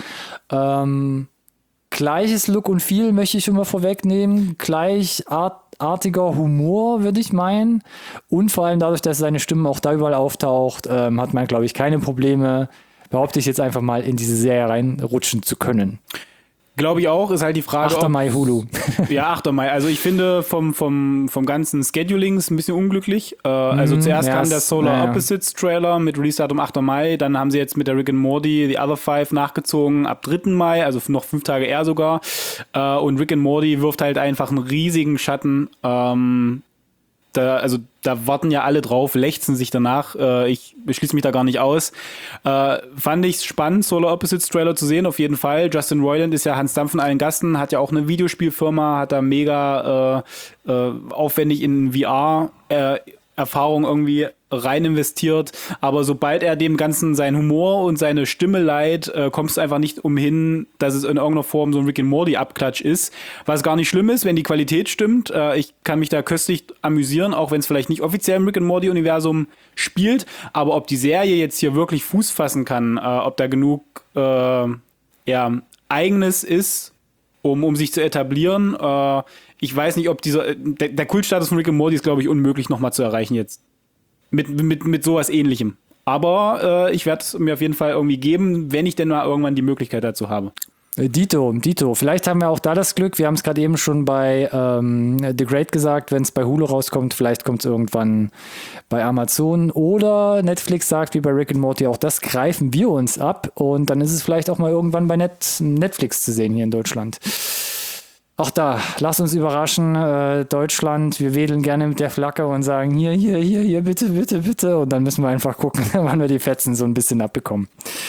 ähm, gleiches Look und Feel möchte ich schon mal vorwegnehmen. Gleichartiger Humor, würde ich meinen. Und vor allem dadurch, dass seine Stimme auch da überall auftaucht, ähm, hat man, glaube ich, keine Probleme, behaupte ich jetzt einfach mal, in diese Serie reinrutschen zu können. Glaube ich auch, ist halt die Frage. achter Mai Hulu. Ja, achter Mai. Also ich finde vom, vom, vom ganzen Scheduling ist ein bisschen unglücklich. Äh, also mm, zuerst ja, kam der Solar ja. Opposites Trailer mit Release-Datum achter Mai. Dann haben sie jetzt mit der Rick and Morty The Other Five nachgezogen ab dritten Mai, also noch fünf Tage eher sogar. Äh, und Rick and Morty wirft halt einfach einen riesigen Schatten. Ähm, da, also da warten ja alle drauf, lechzen sich danach. Äh, ich schließe mich da gar nicht aus. Äh, fand ich spannend, Solar Opposites Trailer zu sehen, auf jeden Fall. Justin Roiland ist ja Hans Dampf in allen Gassen, hat ja auch eine Videospielfirma, hat da mega äh, äh, aufwendig in V R äh, Erfahrung irgendwie rein investiert, aber sobald er dem Ganzen seinen Humor und seine Stimme leiht, äh, kommst du einfach nicht umhin, dass es in irgendeiner Form so ein Rick and Morty Abklatsch ist, was gar nicht schlimm ist, wenn die Qualität stimmt. Äh, ich kann mich da köstlich amüsieren, auch wenn es vielleicht nicht offiziell im Rick and Morty Universum spielt, aber ob die Serie jetzt hier wirklich Fuß fassen kann, äh, ob da genug äh, ja, Eigenes ist, um, um sich zu etablieren, äh, ich weiß nicht, ob dieser, der, der Kultstatus von Rick and Morty ist, glaube ich, unmöglich nochmal zu erreichen jetzt. Mit, mit, mit sowas Ähnlichem. Aber äh, ich werde es mir auf jeden Fall irgendwie geben, wenn ich denn mal irgendwann die Möglichkeit dazu habe. Dito, Dito. Vielleicht haben wir auch da das Glück. Wir haben es gerade eben schon bei ähm, The Great gesagt, wenn es bei Hulu rauskommt, vielleicht kommt es irgendwann bei Amazon oder Netflix sagt, wie bei Rick and Morty, auch das greifen wir uns ab und dann ist es vielleicht auch mal irgendwann bei Net- Netflix zu sehen hier in Deutschland. Auch da, lass uns überraschen, äh, Deutschland, wir wedeln gerne mit der Flagge und sagen, hier, hier, hier, hier, bitte, bitte, bitte. Und dann müssen wir einfach gucken, wann wir die Fetzen so ein bisschen abbekommen.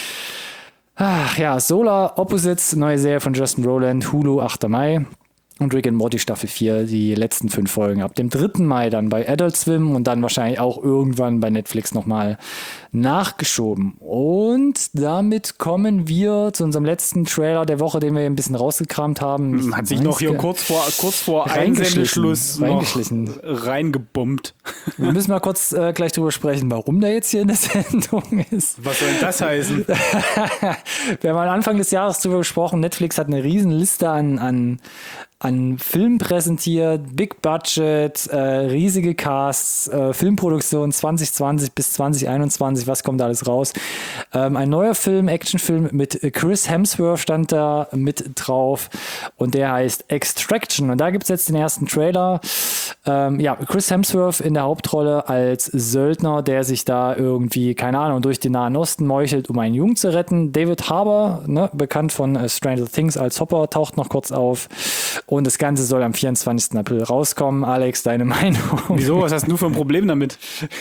Ach ja, Solar Opposites, neue Serie von Justin Roiland, Hulu, achter Mai. Und Rick and Morty Staffel vier, die letzten fünf Folgen ab dem dritten Mai dann bei Adult Swim und dann wahrscheinlich auch irgendwann bei Netflix nochmal nachgeschoben. Und damit kommen wir zu unserem letzten Trailer der Woche, den wir ein bisschen rausgekramt haben. Hat sich noch hier kurz vor, kurz vor Einsendeschluss noch reingebombt. Wir müssen mal kurz äh, gleich drüber sprechen, warum der jetzt hier in der Sendung ist. Was soll denn das heißen? Wir haben am Anfang des Jahres drüber gesprochen, Netflix hat eine riesen Liste an, an an Filmen präsentiert, Big Budget, äh, riesige Casts, äh, Filmproduktion zwanzig zwanzig bis zwanzig einundzwanzig, was kommt da alles raus? Ähm, ein neuer Film, Actionfilm mit Chris Hemsworth stand da mit drauf und der heißt Extraction und da gibt es jetzt den ersten Trailer. Ähm, ja, Chris Hemsworth in der Hauptrolle als Söldner, der sich da irgendwie, keine Ahnung, durch den Nahen Osten meuchelt, um einen Jungen zu retten. David Harbour, ne, bekannt von äh, Stranger Things als Hopper, taucht noch kurz auf. Und das Ganze soll am vierundzwanzigsten April rauskommen. Alex, deine Meinung? Wieso? Was hast du für ein Problem damit?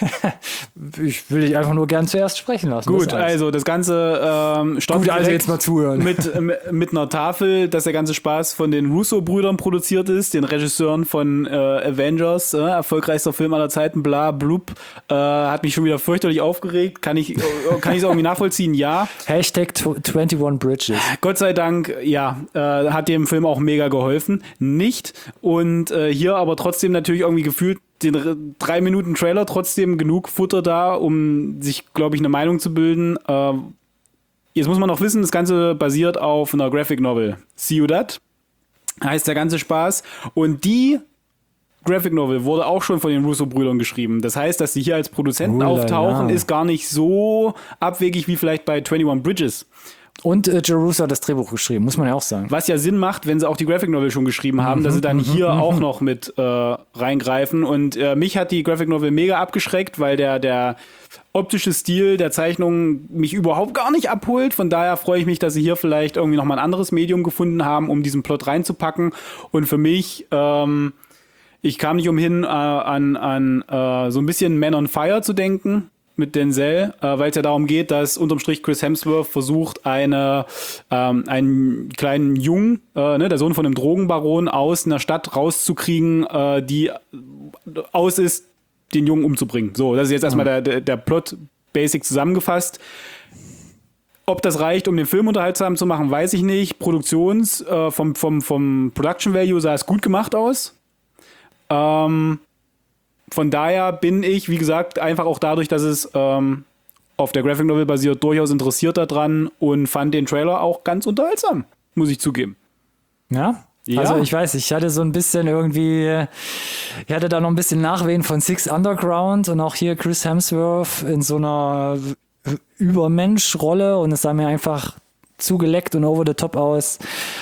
Ich will dich einfach nur gern zuerst sprechen lassen. Gut, das also das Ganze ähm, startet Gut, also jetzt mal zuhören. Mit, mit einer Tafel, dass der ganze Spaß von den Russo-Brüdern produziert ist, den Regisseuren von äh, Avengers, äh, erfolgreichster Film aller Zeiten, bla, blub. Äh, hat mich schon wieder fürchterlich aufgeregt. Kann ich kann ich es irgendwie nachvollziehen? Ja. Hashtag einundzwanzig Bridges. Gott sei Dank, ja, äh, hat dem Film auch mega geholfen. Nicht. Und äh, hier aber trotzdem natürlich irgendwie gefühlt den drei Minuten Trailer trotzdem genug Futter da, um sich, glaube ich, eine Meinung zu bilden. Äh, jetzt muss man noch wissen, das Ganze basiert auf einer Graphic Novel. Ciudad heißt der ganze Spaß. Und die Graphic Novel wurde auch schon von den Russo-Brüdern geschrieben. Das heißt, dass sie hier als Produzenten Ula, auftauchen, ja. ist gar nicht so abwegig wie vielleicht bei einundzwanzig Bridges. Und äh, Joe Russo hat das Drehbuch geschrieben, muss man ja auch sagen. Was ja Sinn macht, wenn sie auch die Graphic Novel schon geschrieben haben, mhm, dass sie dann hier mhm. auch noch mit äh, reingreifen. Und äh, mich hat die Graphic Novel mega abgeschreckt, weil der, der optische Stil der Zeichnung mich überhaupt gar nicht abholt. Von daher freue ich mich, dass sie hier vielleicht irgendwie nochmal ein anderes Medium gefunden haben, um diesen Plot reinzupacken. Und für mich, ähm, ich kam nicht umhin, äh, an, an äh, so ein bisschen Man on Fire zu denken. Mit Denzel, äh, weil es ja darum geht, dass unterm Strich Chris Hemsworth versucht, eine, ähm, einen kleinen Jungen, äh, ne, der Sohn von einem Drogenbaron, aus einer Stadt rauszukriegen, äh, die aus ist, den Jungen umzubringen. So, das ist jetzt erstmal der, der, der Plot basic zusammengefasst. Ob das reicht, um den Film unterhaltsam zu machen, weiß ich nicht. Produktions, äh, vom, vom, vom Production Value sah es gut gemacht aus. Ähm, Von daher bin ich, wie gesagt, einfach auch dadurch, dass es ähm, auf der Graphic Novel basiert, durchaus interessiert daran und fand den Trailer auch ganz unterhaltsam, muss ich zugeben. Ja? Ja. Also ich weiß, ich hatte so ein bisschen irgendwie, ich hatte da noch ein bisschen Nachwehen von Six Underground und auch hier Chris Hemsworth in so einer Übermensch-Rolle und es sah mir einfach zugeleckt und over the top aus.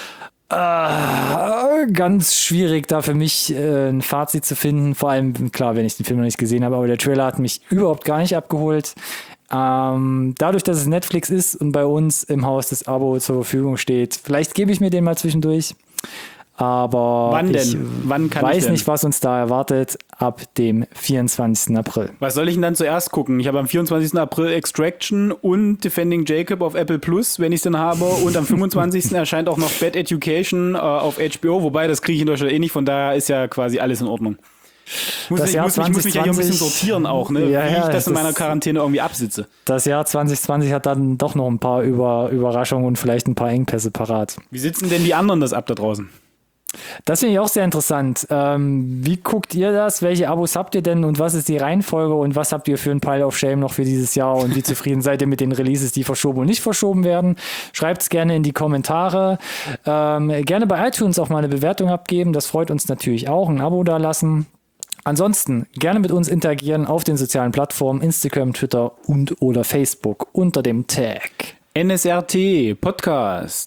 Äh, ganz schwierig da für mich äh, ein Fazit zu finden, vor allem, klar, wenn ich den Film noch nicht gesehen habe, aber der Trailer hat mich überhaupt gar nicht abgeholt. Ähm, dadurch, dass es Netflix ist und bei uns im Haus das Abo zur Verfügung steht, vielleicht gebe ich mir den mal zwischendurch, aber Wann ich denn? Wann kann weiß ich denn? nicht, was uns da erwartet ab dem vierundzwanzigsten April. Was soll ich denn dann zuerst gucken? Ich habe am vierundzwanzigsten April Extraction und Defending Jacob auf Apple Plus, wenn ich es denn habe. Und am fünfundzwanzigsten erscheint auch noch Bad Education äh, auf H B O, wobei das kriege ich in Deutschland eh nicht, von daher ist ja quasi alles in Ordnung. Muss Das ich, Jahr muss, ich muss mich ja hier ein bisschen sortieren auch, ne? Ja, wie ja, ich das in das meiner Quarantäne irgendwie absitze. Das Jahr zwanzig zwanzig hat dann doch noch ein paar Über- Überraschungen und vielleicht ein paar Engpässe parat. Wie sitzen denn die anderen das ab da draußen? Das finde ich auch sehr interessant. Ähm, wie guckt ihr das? Welche Abos habt ihr denn und was ist die Reihenfolge und was habt ihr für ein Pile of Shame noch für dieses Jahr und wie zufrieden seid ihr mit den Releases, die verschoben und nicht verschoben werden? Schreibt es gerne in die Kommentare. Ähm, gerne bei iTunes auch mal eine Bewertung abgeben, das freut uns natürlich auch. Ein Abo da lassen. Ansonsten gerne mit uns interagieren auf den sozialen Plattformen Instagram, Twitter und oder Facebook unter dem Tag N S R T Podcast.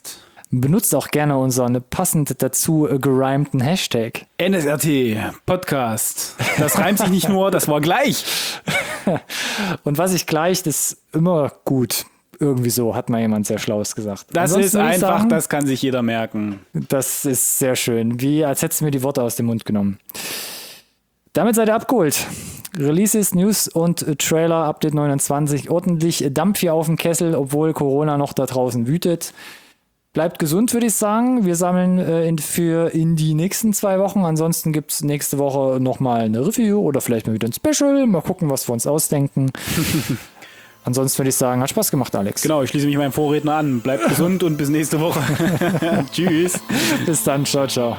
Benutzt auch gerne unseren passend dazu gerimten Hashtag. N S R T Podcast. Das reimt sich nicht nur, das war gleich. Und was sich gleicht, ist immer gut. Irgendwie so, hat mal jemand sehr Schlaues gesagt. Das Ansonsten ist würde ich einfach, sagen, das kann sich jeder merken. Das ist sehr schön. Wie als hättest du mir die Worte aus dem Mund genommen. Damit seid ihr abgeholt. Releases, News und Trailer, Update neunundzwanzig. Ordentlich Dampf hier auf dem Kessel, obwohl Corona noch da draußen wütet. Bleibt gesund, würde ich sagen. Wir sammeln äh, in, für in die nächsten zwei Wochen. Ansonsten gibt es nächste Woche nochmal eine Review oder vielleicht mal wieder ein Special. Mal gucken, was wir uns ausdenken. Ansonsten würde ich sagen, hat Spaß gemacht, Alex. Genau, ich schließe mich meinem Vorredner an. Bleibt gesund und bis nächste Woche. Tschüss. Bis dann, ciao, ciao.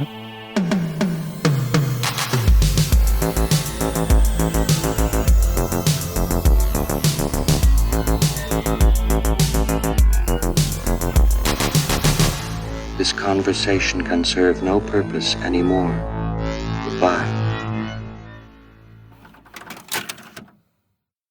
This conversation can serve no purpose anymore.